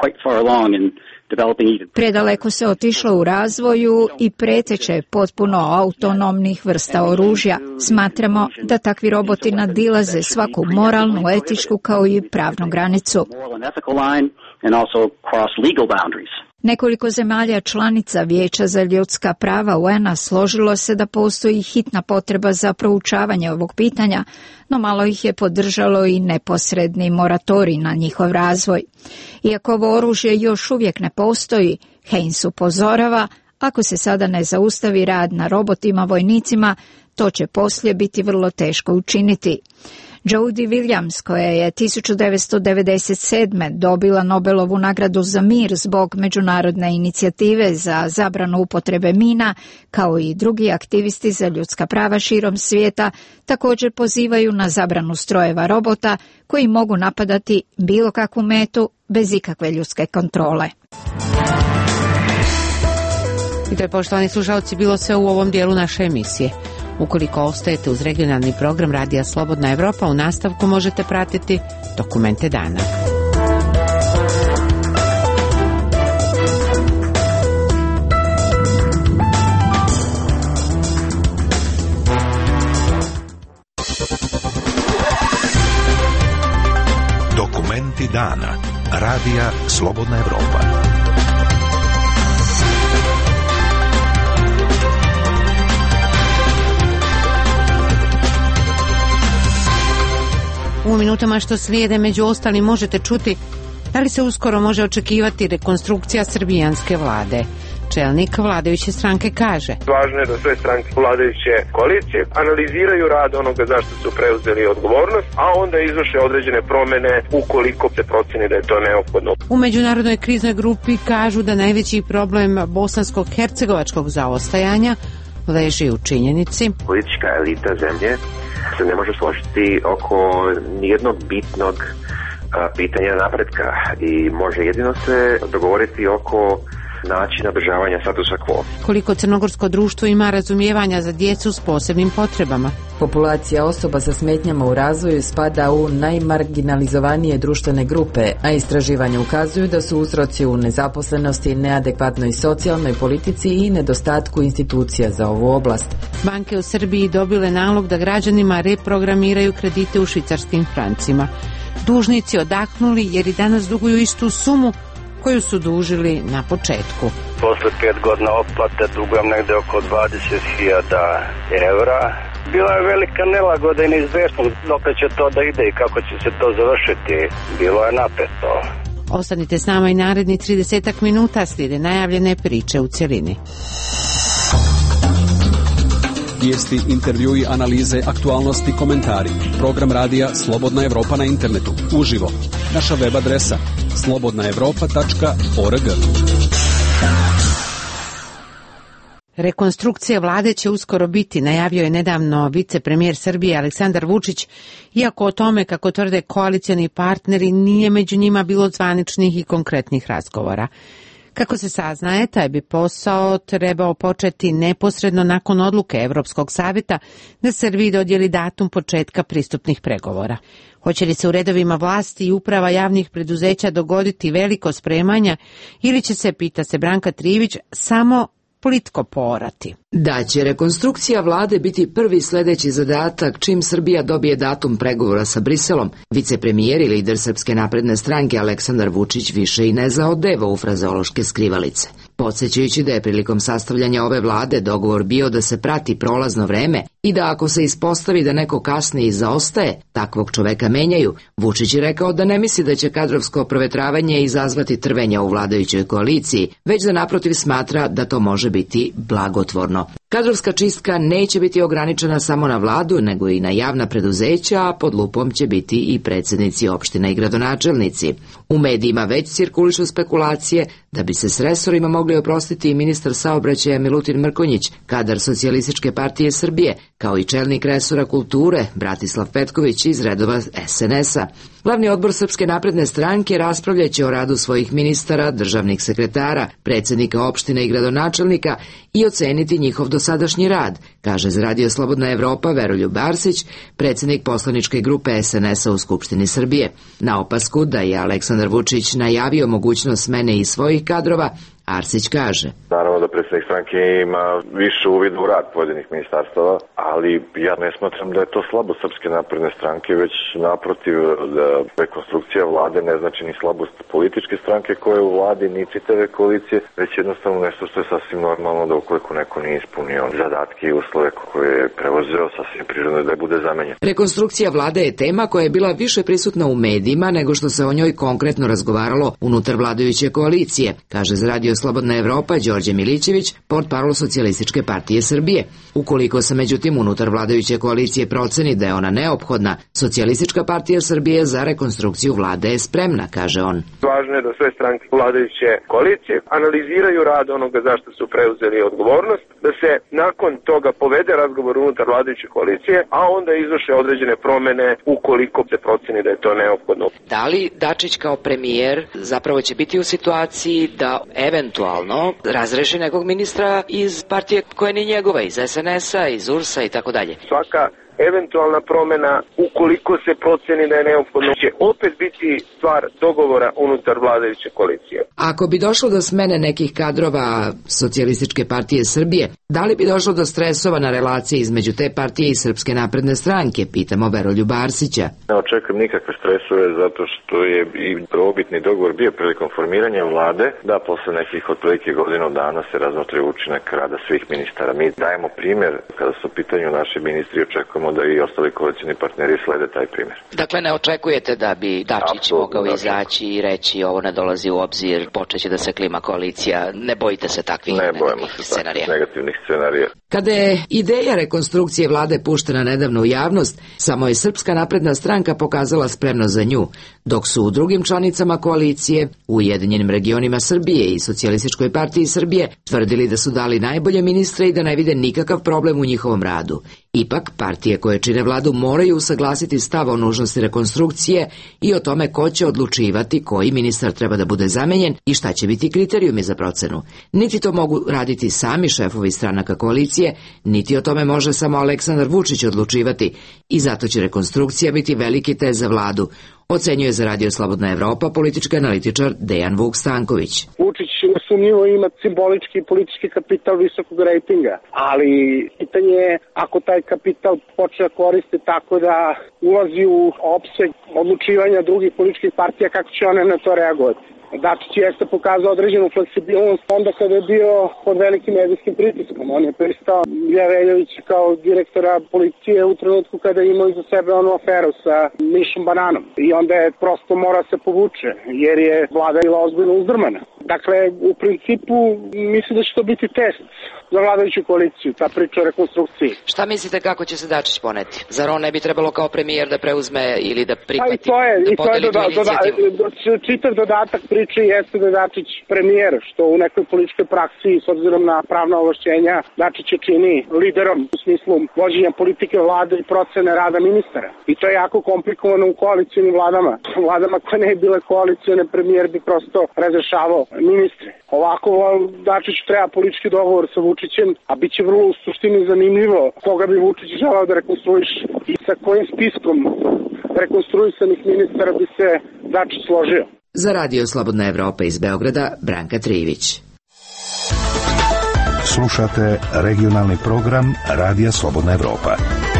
Predaleko se otišlo u razvoju i preteče potpuno autonomnih vrsta oružja. Smatramo da takvi roboti nadilaze svaku moralnu, etičku kao i pravnu granicu. Nekoliko zemalja članica Vijeća za ljudska prava UN-a složilo se da postoji hitna potreba za proučavanje ovog pitanja, no malo ih je podržalo i neposredni moratorij na njihov razvoj. Iako ovo oružje još uvijek ne postoji, Haynes upozorava, ako se sada ne zaustavi rad na robotima vojnicima, to će poslije biti vrlo teško učiniti. Jody Williams, koja je 1997. dobila Nobelovu nagradu za mir zbog međunarodne inicijative za zabranu upotrebe mina, kao i drugi aktivisti za ljudska prava širom svijeta, također pozivaju na zabranu strojeva robota koji mogu napadati bilo kakvu metu bez ikakve ljudske kontrole. I to je, poštovani slušalci, bilo sve u ovom dijelu naše emisije. Ukoliko ostajete uz regionalni program Radija Slobodna Evropa, u nastavku možete pratiti Dokumente dana. Dokumenti dana. Radija Slobodna Evropa. U minutama što slijede, među ostalim, možete čuti da li se uskoro može očekivati rekonstrukcija srbijanske vlade. Čelnik vladajuće stranke kaže: Važno je da sve stranke vladajuće koalicije analiziraju rad onoga zašto su preuzeli odgovornost, a onda izvrše određene promene ukoliko se proceni da je to neophodno. U međunarodnoj kriznoj grupi kažu da najveći problem bosansko-hercegovačkog zaostajanja leži u činjenici: politička elita zemlje se ne može složiti oko nijednog bitnog pitanja napretka i može jedino se dogovoriti oko načina održavanja statusa quo. Koliko crnogorsko društvo ima razumijevanja za djecu s posebnim potrebama? Populacija osoba sa smetnjama u razvoju spada u najmarginalizovanije društvene grupe, a istraživanja ukazuju da su uzroci u nezaposlenosti, neadekvatnoj socijalnoj politici i nedostatku institucija za ovu oblast. Banke u Srbiji dobile nalog da građanima reprogramiraju kredite u švicarskim francima. Dužnici odahnuli jer i danas duguju istu sumu koju su dužili na početku. Posle 5 godina otplate dugujem negde oko 20.000 evra. Bila je velika nelagoda i neizvesnost dokle će to da ide i kako će se to završiti. Bilo je napeto. Ostanite s nama i naredni 30 minuta, slijede najavljene priče u cjelini. Vijesti, intervjui, analize, aktualnosti, komentari. Program radija Slobodna Evropa na internetu. Uživo. Naša web adresa slobodnaevropa.org. Rekonstrukcija vlade će uskoro biti, najavio je nedavno vicepremijer Srbije Aleksandar Vučić, iako o tome, kako tvrde koalicioni partneri, nije među njima bilo zvaničnih i konkretnih razgovora. Kako se saznaje, taj bi posao trebao početi neposredno nakon odluke Europskog savjeta da Srbiji dodijeli datum početka pristupnih pregovora. Hoće li se u redovima vlasti i uprava javnih preduzeća dogoditi veliko spremanje ili će se, pita se Branka Trivić, samo politiko poorati? Da će rekonstrukcija vlade biti prvi sljedeći zadatak čim Srbija dobije datum pregovora sa Briselom, vicepremijer i lider Srpske napredne stranke Aleksandar Vučić više i ne zaodeva u frazeološke skrivalice. Podsjećajući da je prilikom sastavljanja ove vlade dogovor bio da se prati prolazno vreme i da ako se ispostavi da neko kasni i zaostaje, takvog čoveka menjaju, Vučić je rekao da ne misli da će kadrovsko provetravanje izazvati trvenja u vladajućoj koaliciji, već da naprotiv smatra da to može biti blagotvorno. Kadrovska čistka neće biti ograničena samo na vladu, nego i na javna preduzeća, a pod lupom će biti i predsjednici opština i gradonačelnici. U medijima već cirkulišu spekulacije da bi se s resorima mogli oprostiti i ministar saobraćaja Milutin Mrkonjić, kadar Socijalističke partije Srbije, kao i čelnik resora kulture Bratislav Petković iz redova SNS-a. Glavni odbor Srpske napredne stranke raspravljaće o radu svojih ministara, državnih sekretara, predsjednika opštine i gradonačelnika i oceniti njihov dosadašnji rad, kaže za Radio Slobodna Evropa Veroljub Arsić, predsjednik poslaničke grupe SNS-a u Skupštini Srbije. Na opasku da je Aleksandar Vučić najavio mogućnost smene i svojih kadrova, Arsić kaže: Naravno da predsjednik stranke ima više uvida u rad pojedinih ministarstava, ali ja ne smatram da je to slabo Srpske napredne stranke, već naprotiv, da rekonstrukcija vlade ne znači ni slabost političke stranke koje je u vladi, ni čitave koalicije, već jednostavno nešto što je sasvim normalno da ukoliko neko nije ispunio zadatke i uslove koje je preuzeo, sasvim prirodno da bude zamenjen. Rekonstrukcija vlade je tema koja je bila više prisutna u medijima nego što se o njoj konkretno razgovaralo unutar vladajuće koalicije, kaže za Radio Slobodna Evropa Đorđe Milićević, portparol Socijalističke partije Srbije. Ukoliko se međutim unutar vladajuće koalicije proceni da je ona neophodna, Socijalistička partija Srbije za rekonstrukciju vlade je spremna, kaže on. Važno je da sve stranke vladajuće koalicije analiziraju rad onoga zašto su preuzeli odgovornost, da se nakon toga povede razgovor unutar vladajuće koalicije, a onda izvrše određene promene ukoliko se proceni da je to neophodno. Da li Dačić kao premijer zapravo će biti u situaciji da eventualno razreši nekog ministra iz partije koja nije njegova, iz SNS-a, iz URS-a i tako dalje? Svaka eventualna promena, ukoliko se proceni da je neophodno, će opet biti stvar dogovora unutar vladajuće koalicije. Ako bi došlo do smene nekih kadrova Socijalističke partije Srbije, da li bi došlo do stresova na relacije između te partije i Srpske napredne stranke, pitamo Veroljuba Arsića. Ne očekujem nikakve stresove zato što je i prvobitni dogovor bio prilikom formiranja vlade da posle nekih otprilike godinu dana se razmotri učinak rada svih ministara. Mi dajemo primjer kada su u pitanju naši ministri, očekujemo da i ostali koalicijni partneri slede taj primjer. Dakle, ne očekujete da bi Dačić mogao izaći i reći ovo ne dolazi u obzir, počeće da se klima koalicija, ne bojite se takvih negativnih scenarija. Kada je ideja rekonstrukcije vlade puštena nedavno u javnost, samo je Srpska napredna stranka pokazala spremnost za nju, dok su u drugim članicama koalicije, u Ujedinjenim regionima Srbije i Socijalističkoj partiji Srbije, tvrdili da su dali najbolje ministre i da ne vide nikakav problem u njihovom radu. Ipak, partije koje čine vladu moraju usaglasiti stav o nužnosti rekonstrukcije i o tome ko će odlučivati koji ministar treba da bude zamenjen i šta će biti kriterijumi za procenu. Niti to mogu raditi sami šefovi stranaka koalicije, niti o tome može samo Aleksandar Vučić odlučivati i zato će rekonstrukcija biti veliki test za vladu, ocenjuje za Radio Slobodna Evropa politički analitičar Dejan Vuk Stanković. Vučić nesumnjivo ima simbolički i politički kapital visokog rejtinga, ali pitanje je ako taj kapital počne koriste tako da ulazi u opseg odlučivanja drugih političkih partija, kako će one na to reagovati. Dačić jeste pokazao određenu fleksibilnost onda kada je bio pod velikim medijskim pritiskom. On je pristao Ilija Veljovića kao direktora policije u trenutku kada je imao iza sebe onu aferu sa Mišom Bananom. I onda je prosto mora se povuče jer je vlada bila ozbiljno uzdrmana. Dakle, u principu mislim da će to biti test za vladajuću koaliciju, ta priča o rekonstrukciji. Šta mislite kako će se Dačić poneti? Zar on ne bi trebalo kao premijer da preuzme ili da prihvati? Čitav dodatak priče jeste da je Dačić premijer, što u nekoj političkoj praksi s obzirom na pravna ovlašćenja Dačić je čini liderom u smislu vođenja politike vlade i procene rada ministara. I to je jako komplikovano u koalicijnim vladama. Vladama koje ne je bile koalicijone, premijer bi prosto razrešavao ministre. Ovako Dačić treba politički dogovor sa Vučićem, a bit će vrlo u suštini zanimljivo koga bi Vučić želao da rekonstruiše i sa kojim spiskom rekonstruisanih ministara bi se Dačić složio. Za Radio Slobodna Evropa iz Beograda, Branka Trivić. Slušate regionalni program Radija Slobodna Evropa.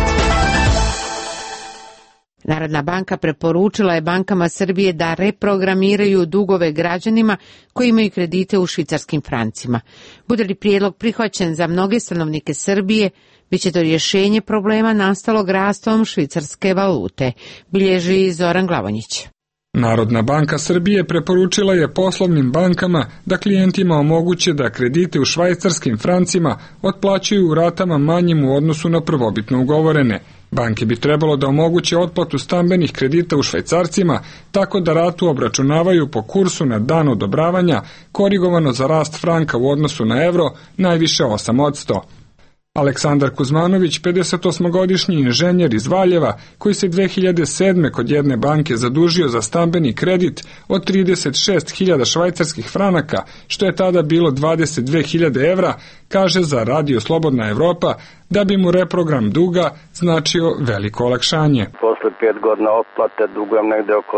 Narodna banka preporučila je bankama Srbije da reprogramiraju dugove građanima koji imaju kredite u švicarskim francima. Bude li prijedlog prihvaćen za mnoge stanovnike Srbije, biće to rješenje problema nastalog rastom švicarske valute, bilježi Zoran Glavonjić. Narodna banka Srbije preporučila je poslovnim bankama da klijentima omoguće da kredite u švajcarskim francima otplaćuju u ratama manjim u odnosu na prvobitno ugovorene. Banke bi trebalo da omoguće otplatu stambenih kredita u švajcarcima tako da ratu obračunavaju po kursu na dan odobravanja, korigovano za rast franka u odnosu na evro, najviše 8%. Aleksandar Kuzmanović, 58-godišnji inženjer iz Valjeva, koji se 2007. kod jedne banke zadužio za stambeni kredit od 36.000 švajcarskih franaka, što je tada bilo 22.000 evra, kaže za Radio Slobodna Evropa da bi mu reprogram duga značio veliko olakšanje. Posle 5 godina otplate dugujem negde oko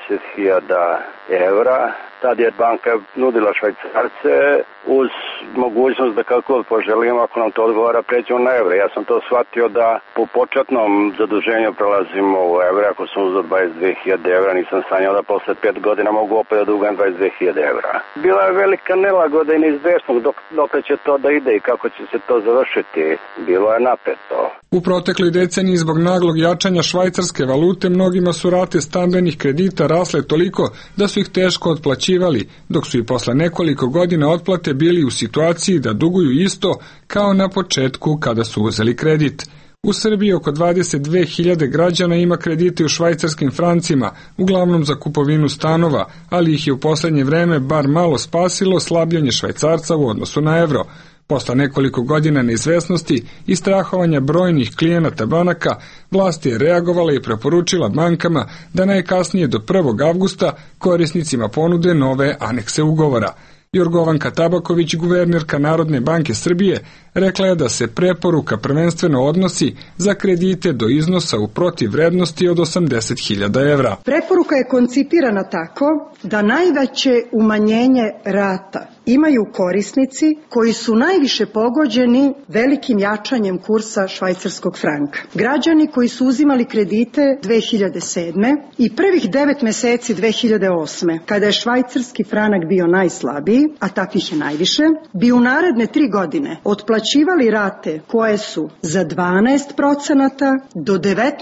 20.000 evra. Tad je banka nudila švajcarce uz mogućnost da kako poželimo, ako nam to odgovara, pređemo na evre. Ja sam to shvatio da po početnom zaduženju prelazimo u evre. Ako sam uzeo 22.000 evra, nisam sanjao da posle 5 godina mogu opet da dugujem 22.000 evra. Bila je velika nelagoda i neizvesnost dok će to da ide i kako će se to završiti. Bilo je napeto. U protekloj deceniji zbog naglog jačanja švajcarske valute mnogima su rate stambenih kredita rasle toliko da su ih teško otplaćivali, dok su i posle nekoliko godina otplate bili u situaciji da duguju isto kao na početku kada su uzeli kredit. U Srbiji oko 22.000 građana ima kredite u švajcarskim francima, uglavnom za kupovinu stanova, ali ih je u poslednje vreme bar malo spasilo slabljenje švajcarca u odnosu na evro. Posle nekoliko godina neizvesnosti i strahovanja brojnih klijenata banaka, vlast je reagovala i preporučila bankama da najkasnije do 1. avgusta korisnicima ponude nove anekse ugovora. Jorgovanka Tabaković, guvernerka Narodne banke Srbije, rekla je da se preporuka prvenstveno odnosi za kredite do iznosa u protivvrednosti od 80.000 evra. Preporuka je koncipirana tako da najveće umanjenje rata imaju korisnici koji su najviše pogođeni velikim jačanjem kursa švajcarskog franka. Građani koji su uzimali kredite 2007. i prvih 9 meseci 2008. kada je švajcarski franak bio najslabiji, a takvih je najviše, bi u naredne 3 godine otplaćivali rate koje su za 12% do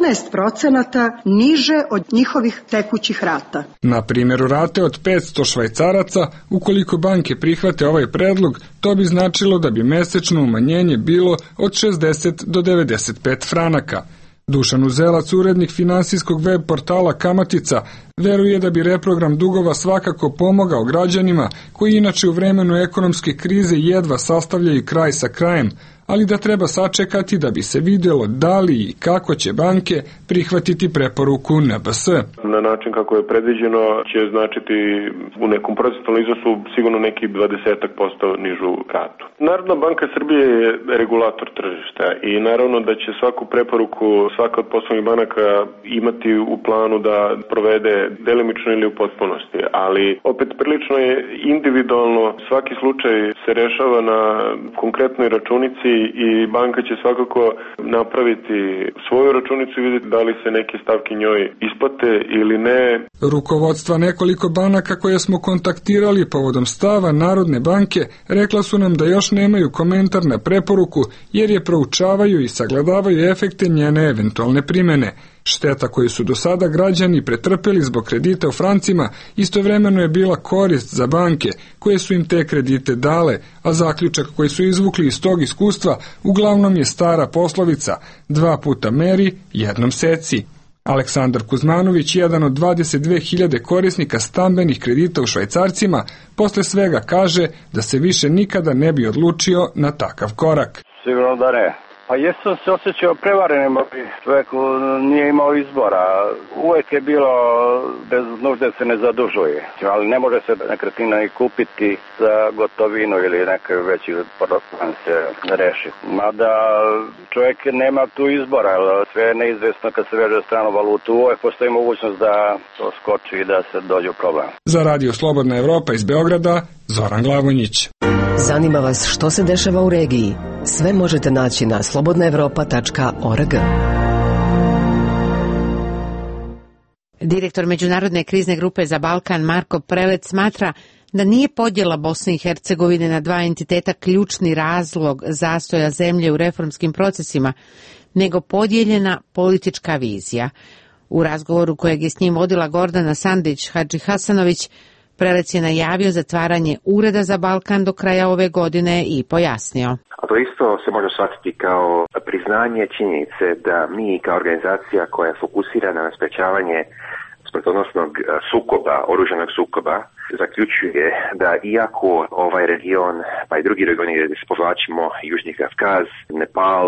19% niže od njihovih tekućih rata. Na primjeru rate od 500 švajcaraca, ukoliko banke prihvate ovaj predlog, to bi značilo da bi mesečno umanjenje bilo od 60 do 95 franaka. Dušan Uzelac, urednik finansijskog web portala Kamatica, veruje da bi reprogram dugova svakako pomogao građanima koji inače u vremenu ekonomske krize jedva sastavljaju kraj sa krajem, ali da treba sačekati da bi se vidjelo da li i kako će banke prihvatiti preporuku NBS. Na način kako je predviđeno će značiti u nekom procentualnom iznosu sigurno neki 20% nižu ratu. Narodna banka Srbije je regulator tržišta i naravno da će svaku preporuku svaka od poslovnih banaka imati u planu da provede delimično ili u potpunosti, ali opet prilično je individualno, svaki slučaj se rešava na konkretnoj računici i banka će svakako napraviti svoju računicu i vidjeti da li se neke stavke njoj isplate ili ne. Rukovodstva nekoliko banaka koje smo kontaktirali povodom stava Narodne banke rekla su nam da još nemaju komentar na preporuku jer je proučavaju i sagledavaju efekte njene eventualne primene. Šteta koju su do sada građani pretrpeli zbog kredita u francima istovremeno je bila korist za banke koje su im te kredite dale, a zaključak koji su izvukli iz tog iskustva uglavnom je stara poslovica: 2 puta meri, jednom seci. Aleksandar Kuzmanović, jedan od 22.000 korisnika stambenih kredita u švajcarcima, posle svega kaže da se više nikada ne bi odlučio na takav korak. Sigurno da ne. Pa jesam se osjećao prevarenim, čovjek nije imao izbora. Uvijek je bilo bez nužde se ne zadužuje, ali ne može se nekretnina i kupiti za gotovinu ili neki veći plan se reši. Mada čovjek nema tu izbora, sve je neizvjesno kad se veže stranu valutu. Uvijek postoji mogućnost da to skoči i da se dođe u problem. Za Radio Slobodna Evropa iz Beograda, Zoran Glavonjić. Zanima vas što se dešava u regiji? Sve možete naći na slobodnaevropa.org. Direktor Međunarodne krizne grupe za Balkan Marko Prelec smatra da nije podjela Bosne i Hercegovine na 2 entiteta ključni razlog zastoja zemlje u reformskim procesima, nego podijeljena politička vizija. U razgovoru kojeg je s njim vodila Gordana Sandić Hadži Hasanović, Prelec je najavio zatvaranje ureda za Balkan do kraja ove godine i pojasnio. A to isto se može shvatiti kao priznanje činjenice da mi kao organizacija koja je fokusirana na sprečavanje smrtonosnog sukoba, oružanog sukoba, zaključuje da iako ovaj region, pa i drugi regioni, povlačimo Južni Kavkaz, Nepal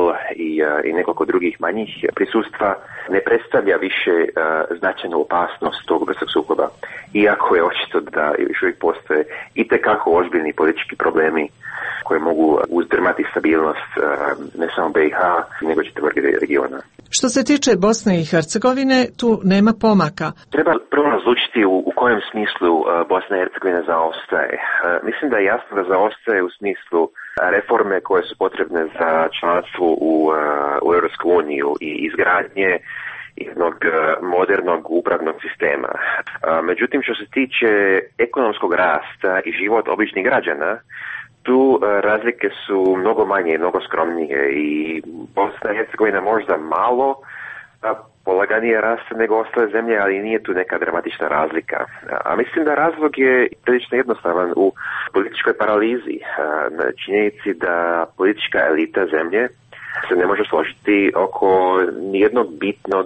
i nekoliko drugih manjih prisustva, ne predstavlja više značajnu opasnost tog vrstog sukoba. Iako je očito da još uvijek postoje itekako ozbiljni politički problemi koje mogu uzdrmati stabilnost ne samo BiH, nego čitavog regiona. Što se tiče Bosne i Hercegovine, tu nema pomaka. Treba prvo razlučiti u kojem smislu Bosna i Hercegovina zaostaje. Mislim da je jasno da zaostaje u smislu reforme koje su potrebne za članstvo u Europsku uniju i izgradnje jednog modernog upravnog sistema. Međutim, što se tiče ekonomskog rasta i život običnih građana, tu razlike su mnogo manje i mnogo skromnije i Bosna i Hercegovina možda malo polaganije raste nego ostale zemlje, ali nije tu neka dramatična razlika. A mislim da razlog je prilično jednostavan u političkoj paralizi, na činjenici da politička elita zemlje se ne može složiti oko nijednog bitnog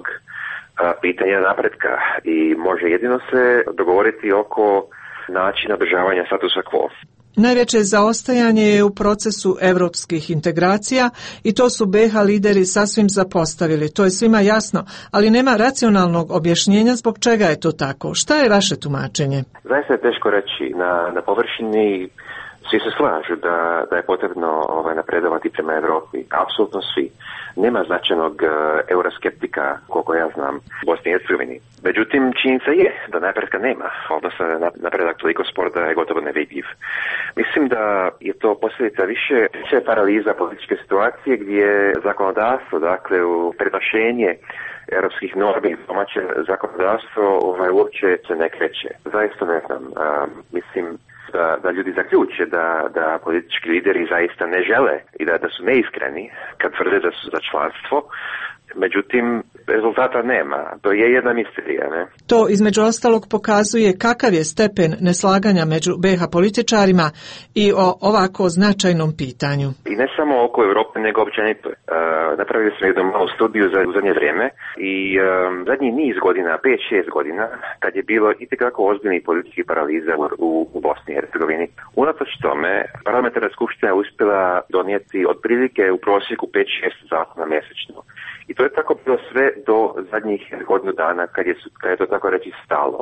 pitanja napretka i može jedino se dogovoriti oko načina održavanja statusa quo. Najveće zaostajanje je u procesu europskih integracija i to su BiH lideri sasvim zapostavili. To je svima jasno, ali nema racionalnog objašnjenja zbog čega je to tako. Šta je vaše tumačenje? Zaista je teško reći. Na površini svi se slažu da je potrebno napredovati prema Europi. Apsolutno svi. Nema značajnog euroskeptika, koliko ja znam, u Bosni i Hercegovini. Međutim, činjenica je da napretka nema, odnosno napredak toliko spor da je gotovo nevidljiv. Mislim da je to posljedica više paraliza političke situacije gdje zakonodavstvo, dakle u prenošenje europskih normi u domaće zakonodavstvo uopće se ne kreće. Zaista ne znam, mislim da ljudi zaključe da politički lideri zaista ne žele i da su neiskreni kad tvrde da su za članstvo. Međutim, rezultata nema. To je jedna misterija, ne? To između ostalog pokazuje kakav je stepen neslaganja među BiH političarima i o ovako značajnom pitanju. I ne samo oko Europe, nego općenito. Napravili smo jednu malu studiju za zadnje vrijeme i zadnji niz godina, 5-6 godina, kad je bilo itekako ozbiljni politički paraliza u Bosni i Hercegovini. Unatoč tome, parlamentarna skupština je uspjela donijeti otprilike u prosjeku 5-6 zakona mjesečno. I to je tako bilo sve do zadnjih godinu dana kad je to tako reći stalo.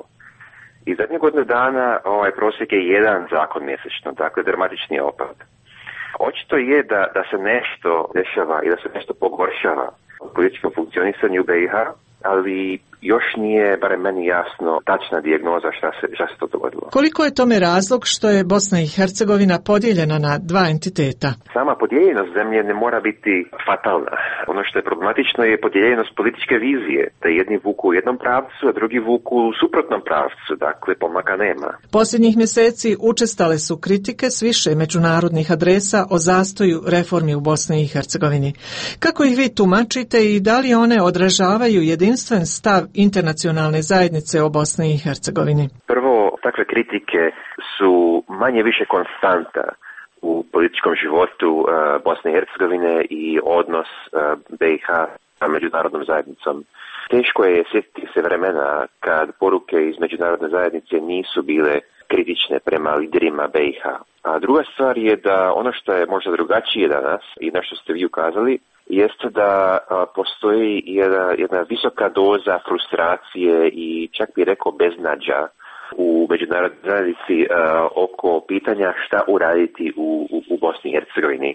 I zadnjih godinu dana prosjek je jedan zakon mjesečno, dakle dramatični opad. Očito je da se nešto dešava i da se nešto pogoršava u političkom funkcionisanju u BiH, ali još nije, barem meni jasno, tačna dijagnoza šta se to dogodilo. Koliko je tome razlog što je Bosna i Hercegovina podijeljena na dva entiteta? Sama podijeljenost zemlje ne mora biti fatalna. Ono što je problematično je podijeljenost političke vizije, da jedni vuku u jednom pravcu, a drugi vuku u suprotnom pravcu, dakle pomaka nema. Posljednjih mjeseci učestale su kritike s više međunarodnih adresa o zastoju reformi u Bosni i Hercegovini. Kako ih vi tumačite i da li one odražavaju jedinstven stav internacionalne zajednice o Bosni i Hercegovini? Prvo, takve kritike su manje više konstanta u političkom životu Bosne i Hercegovine i odnos BiH sa međunarodnom zajednicom. Teško je sjetiti se vremena kad poruke iz međunarodne zajednice nisu bile kritične prema liderima BiH. A druga stvar je da ono što je možda drugačije danas i na što ste vi ukazali, jeste da postoji jedna visoka doza frustracije i čak bi rekao beznađa u međunarodnoj zajednici oko pitanja šta uraditi u Bosni i Hercegovini.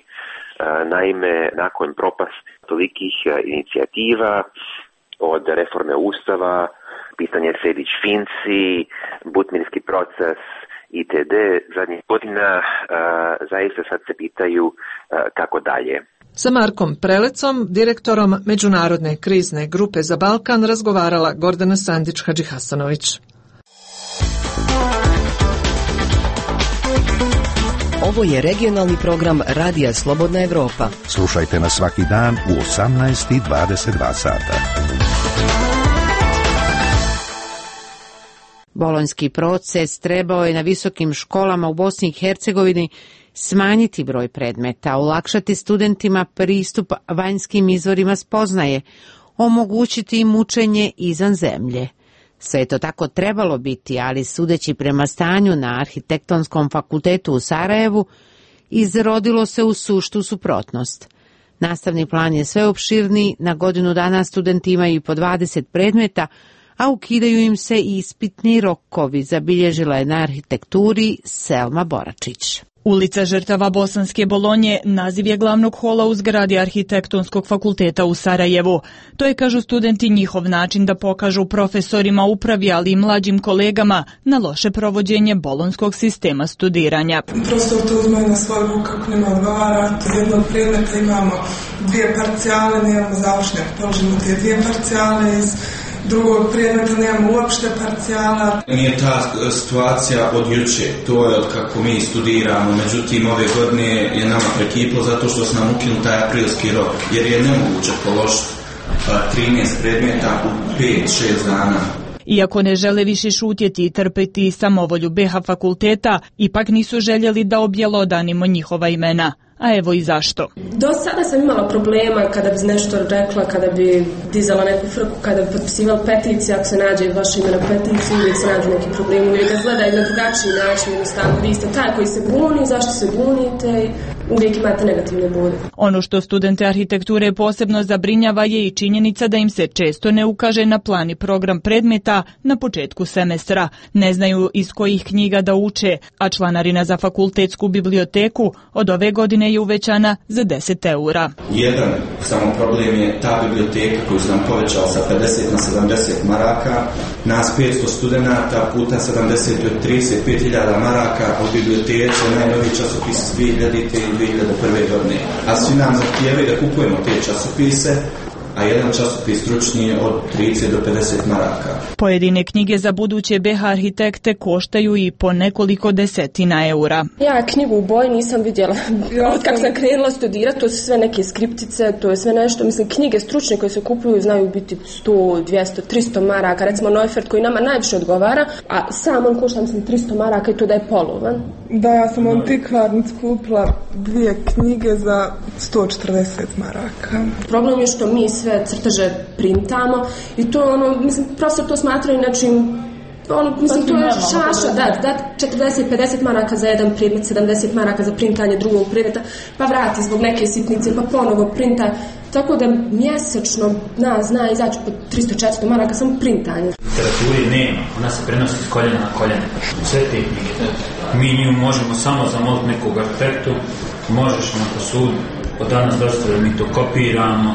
Naime, nakon propasti tolikih inicijativa, od reforme Ustava, pitanje Sejdić-Finci, Butminski proces, itd. zadnjih godina zaista sad se pitaju kako dalje. Sa Markom Prelecom, direktorom Međunarodne krizne grupe za Balkan, razgovarala Gordana Sandić-Hadžihasanović. Ovo je regionalni program Radija Slobodna Evropa. Slušajte nas svaki dan u 18:22 sata. Bolonjski proces trebao je na visokim školama u Bosni i Hercegovini smanjiti broj predmeta, olakšati studentima pristup vanjskim izvorima spoznaje, omogućiti im učenje izvan zemlje. Sve je to tako trebalo biti, ali sudeći prema stanju na Arhitektonskom fakultetu u Sarajevu, izrodilo se u suštu suprotnost. Nastavni plan je sve opširniji, na godinu dana studenti imaju i po 20 predmeta, a ukidaju im se i ispitni rokovi, zabilježila je na arhitekturi Selma Boračić. Ulica žrtava Bosanske Bolonje naziv je glavnog hola u zgradi Arhitektonskog fakulteta u Sarajevu. To je, kažu studenti, njihov način da pokažu profesorima, upravi, ali i mlađim kolegama na loše provođenje bolonskog sistema studiranja. Prosto to uzme na svoj ruk kako nema odgovara. Od jednog predmeta imamo 2 parcijale, nemamo završne, položimo te 2 parcijale iz drugog predmeta, nemamo uopšte parcijala. Nije ta situacija od juče, to je od kako mi studiramo, međutim ove godine je nama prekiplo zato što se nam ukinuo taj aprilski rok, jer je nemoguće položiti 13 predmeta u 5-6 dana. Iako ne žele više šutjeti i trpeti samovolju BH fakulteta, ipak nisu željeli da objelodanimo njihova imena. A evo i zašto. Do sada sam imala problema kada bi nešto rekla, kada bi dizala neku frku, kada bi potpisivala peticije, ako se nađe vaše ime na peticiji, uvijek se nađe neki problem, uvijek ga gledaju na drugačiji način, jednostavno vi ste taj koji se buni, zašto se bunite, uvijek imate negativne bode. Ono što studente arhitekture posebno zabrinjava je i činjenica da im se često ne ukaže na plan i program predmeta na početku semestra. Ne znaju iz kojih knjiga da uče, a članarina za fakultetsku biblioteku od ove godine je uvećana za 10 eura. Jedan samo problem je ta biblioteka koju su nam povećala sa 50 na 70 maraka, nas 500 studenta puta 70 od 35.000 maraka, od bibliotece najnoviji časopis 2000. i 2001. godine. A svi nam zahtijevaju da kupujemo te časopise, a jedan časopis stručni je od 30 do 50 maraka. Pojedine knjige za buduće BH arhitekte koštaju i po nekoliko desetina eura. Ja knjigu u boji nisam vidjela. Od kako sam krenula studirati, to su sve neke skriptice, to je sve nešto. Mislim, knjige stručne koje se kupuju znaju biti 100, 200, 300 maraka. Recimo Neufert koji nama najviše odgovara, a sam on košta, mislim, 300 maraka i to da je polovan. Da, ja sam u antikvarnici kupila 2 knjige za 140 maraka. Problem je što mi sve crteže printamo i to mislim, profesor to smatraju nečim, mislim, to je šaša, da 40-50 maraka za jedan predmet, 70 maraka za printanje drugog predmeta, pa vrati zbog neke sitnice, pa ponovo printa, tako da mjesečno zna izaći po 300-400 maraka samo printanje. Literaturi nema, ona se prenosi s koljena na koljene. Sve te knjige, mi nju možemo samo zamoliti nekog arhitektu, možeš nam posuditi, od danas dosta da mi to kopiramo.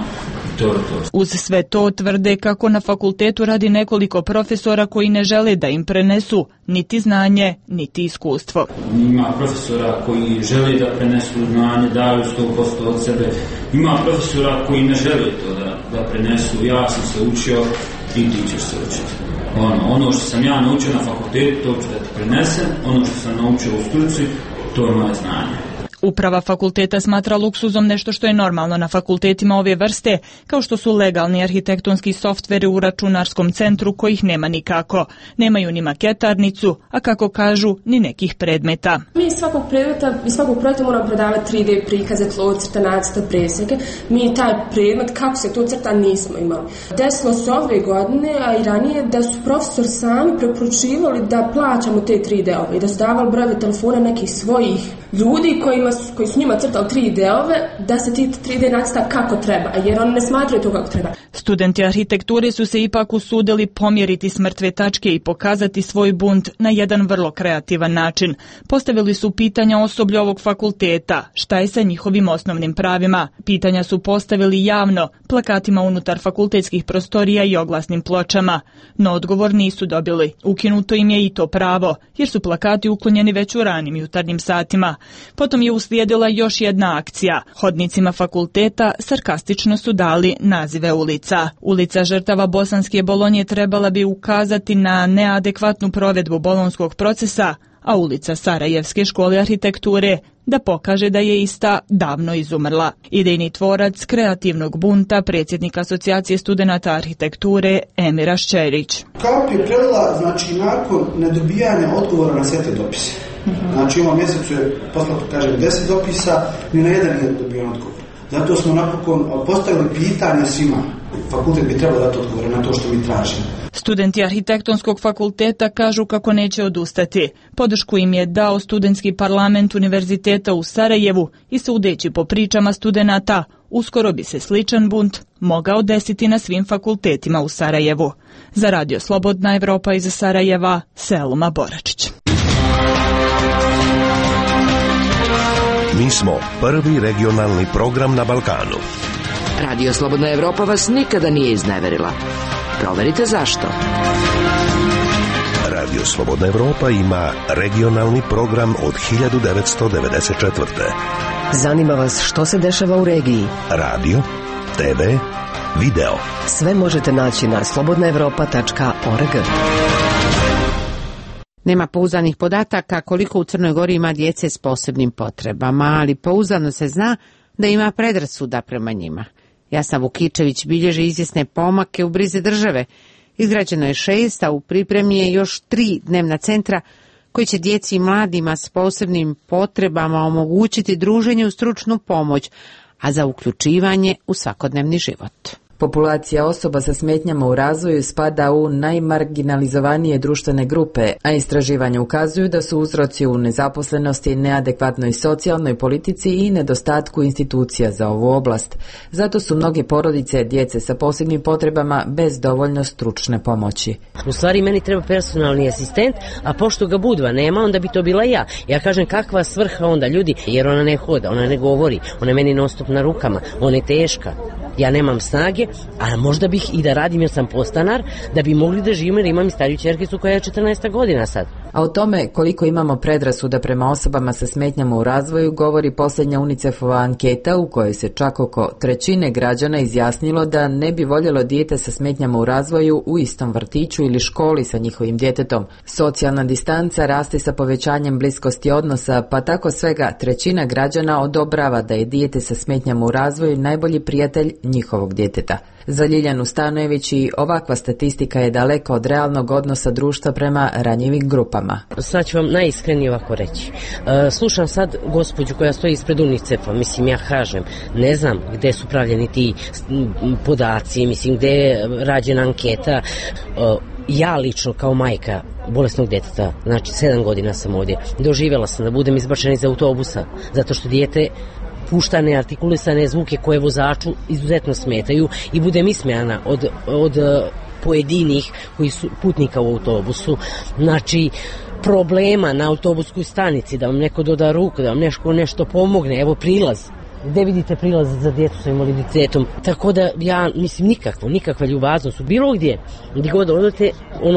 Uz sve to tvrde kako na fakultetu radi nekoliko profesora koji ne žele da im prenesu niti znanje, niti iskustvo. Ima profesora koji žele da prenesu znanje, daju 100% od sebe. Ima profesora koji ne žele to da prenesu. Ja sam se učio i ti ćeš se učiti. Ono što sam ja naučio na fakultetu, to ću da ti prenesem. Ono što sam naučio u struci, to je moje znanje. Uprava fakulteta smatra luksuzom nešto što je normalno na fakultetima ove vrste, kao što su legalni arhitektonski softveri u računarskom centru kojih nema nikako. Nemaju ni maketarnicu, a kako kažu, ni nekih predmeta. Mi iz svakog predmeta i svakog projekta moramo predavati 3D prikaze, tlocrta, nacrta, presjeke. Mi taj predmet, kako se to crta, nismo imali. Desilo se ove godine, a i ranije, da su profesori sami preporučivali da plaćamo te 3D-ove i da su davali brojeve telefona nekih svojih ljudi koji su njima crtali 3D-ove, da se ti 3D nacrta kako treba, jer oni ne smatraju to kako treba. Studenti arhitekture su se ipak usudili pomjeriti s mrtve tačke i pokazati svoj bunt na jedan vrlo kreativan način. Postavili su pitanja osoblju ovog fakulteta, šta je sa njihovim osnovnim pravima. Pitanja su postavili javno, plakatima unutar fakultetskih prostorija i oglasnim pločama. No odgovor nisu dobili. Ukinuto im je i to pravo, jer su plakati uklonjeni već u ranim jutarnjim satima. Potom je uslijedila još jedna akcija. Hodnicima fakulteta sarkastično su dali nazive ulica. Ulica žrtava Bosanske Bolonje trebala bi ukazati na neadekvatnu provedbu bolonskog procesa, a ulica Sarajevske škole arhitekture da pokaže da je ista davno izumrla. Idejni tvorac kreativnog bunta, predsjednik Asocijacije studenata arhitekture Emira Šćerić. Kao je prelila, nakon nedobijanja odgovora na sve te dopise. Znači, ovom mjesecu je poslao, 10 dopisa, ni na jedan nije dobijen odgovor. Zato smo napokon postavili pitanje svima. Fakultet bi trebao dati odgovore na to što mi tražimo. Studenti Arhitektonskog fakulteta kažu kako neće odustati. Podršku im je dao studentski parlament Univerziteta u Sarajevu i sudeći po pričama studenata, uskoro bi se sličan bunt mogao desiti na svim fakultetima u Sarajevu. Za Radio Slobodna Evropa iz Sarajeva, Selma Boračić. Mi smo prvi regionalni program na Balkanu. Radio Slobodna Evropa vas nikada nije izneverila. Proverite zašto. Radio Slobodna Evropa ima regionalni program od 1994. Zanima vas što se dešava u regiji? Radio, TV, video. Sve možete naći na slobodnaevropa.org. Nema pouzdanih podataka koliko u Crnoj Gori ima djece s posebnim potrebama, ali pouzdano se zna da ima predrasuda prema njima. Jasna Vukičević bilježi izvjesne pomake u brizi države. Izgrađeno je 6, a u pripremi je još 3 dnevna centra koji će djeci i mladima s posebnim potrebama omogućiti druženje u stručnu pomoć, a za uključivanje u svakodnevni život. Populacija osoba sa smetnjama u razvoju spada u najmarginalizovanije društvene grupe, a istraživanja ukazuju da su uzroci u nezaposlenosti, neadekvatnoj socijalnoj politici i nedostatku institucija za ovu oblast. Zato su mnoge porodice djece sa posebnim potrebama bez dovoljno stručne pomoći. U stvari meni treba personalni asistent, a pošto ga Budva nema, onda bi to bila ja. Ja kažem kakva svrha onda ljudi, jer ona ne hoda, ona ne govori, ona je meni non stop na rukama, ona je teška. Ja nemam snage, a možda bih i da radim jer sam podstanar, da bi mogli da živimo jer imam i stariju ćerkicu koja je 14 godina sad. A o tome koliko imamo predrasuda prema osobama sa smetnjama u razvoju govori posljednja UNICEF-ova anketa u kojoj se čak oko 1/3 građana izjasnilo da ne bi voljelo dijete sa smetnjama u razvoju u istom vrtiću ili školi sa njihovim djetetom. Socijalna distanca raste sa povećanjem bliskosti odnosa, pa tako svega 1/3 građana odobrava da je dijete sa smetnjama u razvoju najbolji prijatelj njihovog djeteta. Za Ljiljanu Stanojević i ovakva statistika je daleko od realnog odnosa društva prema ranjivim grupama. Sad ću vam najiskrenije ovako reći. Slušam sad gospođu koja stoji ispred UNICEF-a, mislim ja kažem, ne znam gde su pravljeni ti podaci, mislim gde je rađena anketa. Ja lično kao majka bolesnog djeteta, znači 7 godina sam ovdje, doživjela sam da budem izbačena iz autobusa, zato što dijete pušta neartikulisane zvuke koje vozaču izuzetno smetaju i budem ismejana od pojedinih koji su putnika u autobusu. Znači, problema na autobuskoj stanici, da vam neko doda ruku, da vam nešto pomogne, evo prilaz. Gde vidite prilaz za djecu sa invaliditetom? Tako da ja mislim nikakva ljubaznost u bilo gdje god odete,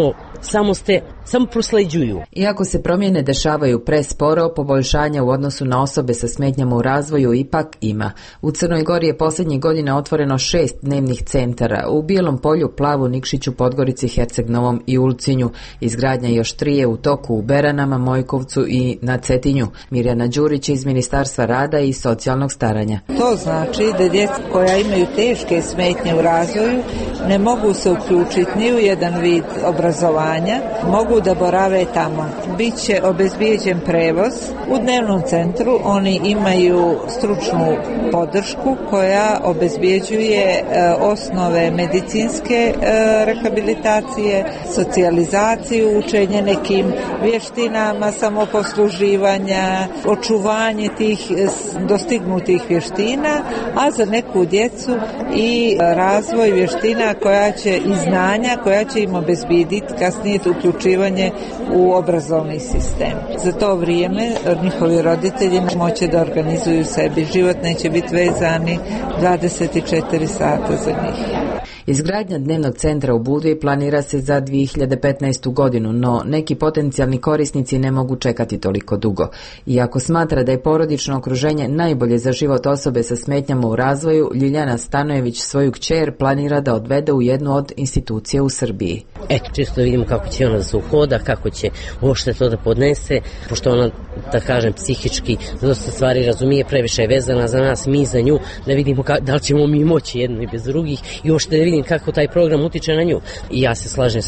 samo prosleđuju. Iako se promjene dešavaju presporo, poboljšanja u odnosu na osobe sa smetnjama u razvoju ipak ima. U Crnoj Gori je posljednjih godina otvoreno 6 dnevnih centara, u Bijelom Polju, Plavu, Nikšiću, Podgorici, Herceg Novom i Ulcinju. Izgradnja još 3 je u toku u Beranama, Mojkovcu i na Cetinju. Mirjana Đurić iz Ministarstva rada i socijalnog staranja. To znači da djeca koja imaju teške smetnje u razvoju ne mogu se uključiti ni u jedan vid obrazovanja, mogu da borave tamo. Biće obezbijeđen prevoz. U dnevnom centru oni imaju stručnu podršku koja obezbijeđuje osnove medicinske rehabilitacije, socijalizaciju, učenje nekim vještinama, samoposluživanja, očuvanje tih dostignutih vještina, a za neku djecu i razvoj vještina koja će i znanja koja će im obezbijediti kasnije uključivanje u obrazovni sistem. Za to vrijeme njihovi roditelji moće da organizuju sebi život, neće biti vezani 24 sata za njih. Izgradnja dnevnog centra u Budvi planira se za 2015. godinu, no neki potencijalni korisnici ne mogu čekati toliko dugo. Iako smatra da je porodično okruženje najbolje za život osobe sa smetnjama u razvoju, Ljiljana Stanojević svoju kćer planira da odvede u jednu od institucija u Srbiji. Eto, čisto vidimo kako će ona da se uhoda, kako će uopšte to da podnese, pošto ona, da kažem, psihički dosta stvari razumije, previše je vezana za nas, mi za nju, da vidimo da li ćemo mi moći jedno i bez drugih i uopšte da vidim kako taj program utiče na nju. I ja se slažem sa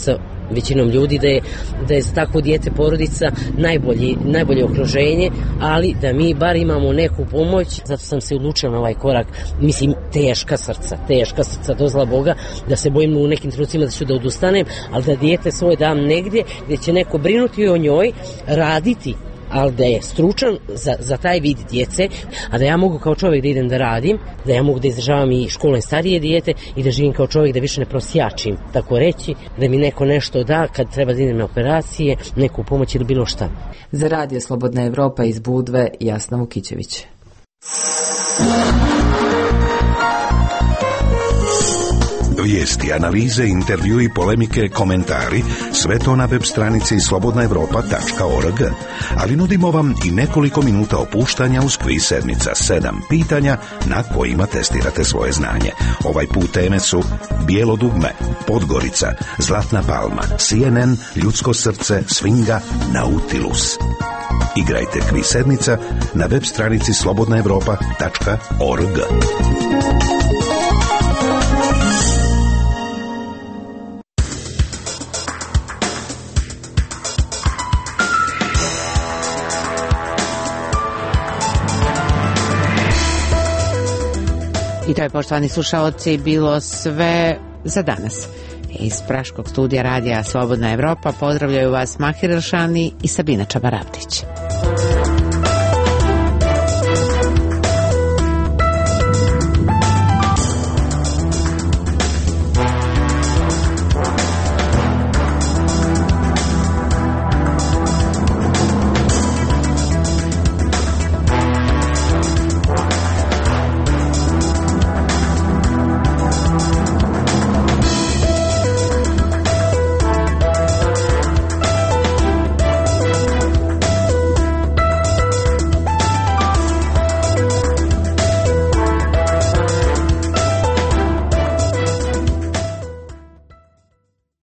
većinom ljudi da je takvo dijete porodica najbolje okruženje, ali da mi bar imamo neku pomoć. Zato sam se odlučila na ovaj korak. Mislim, teška srca dozla Boga, da se bojim u nekim trenucima da ću da odustanem, ali da dijete svoje dam negdje gdje će neko brinuti o njoj, raditi, ali da je stručan za taj vid djece, a da ja mogu kao čovjek da idem da radim, da ja mogu da izdržavam i školne starije dijete i da živim kao čovjek, da više ne prosjačim, tako reći, da mi neko nešto da kad treba da idem na operacije, neku pomoć ili bilo šta. Za Radio Slobodna Evropa iz Budve, Jasna Vukićević. Vijesti, analize, intervjui, polemike, komentari, sve to na web stranici slobodnaevropa.org. Ali nudimo vam i nekoliko minuta opuštanja uz kviz sedmica 7 pitanja na kojima testirate svoje znanje. Ovaj put teme su Bijelo dugme, Podgorica, Zlatna palma, CNN, Ljudsko srce, Svinga, Nautilus. Igrajte kviz sedmica na web stranici slobodnaevropa.org. I to je, poštovani slušaoci, bilo sve za danas. Iz Praškog studija radija Slobodna Evropa pozdravljaju vas Mahir Elšani i Sabina Čabaravdić.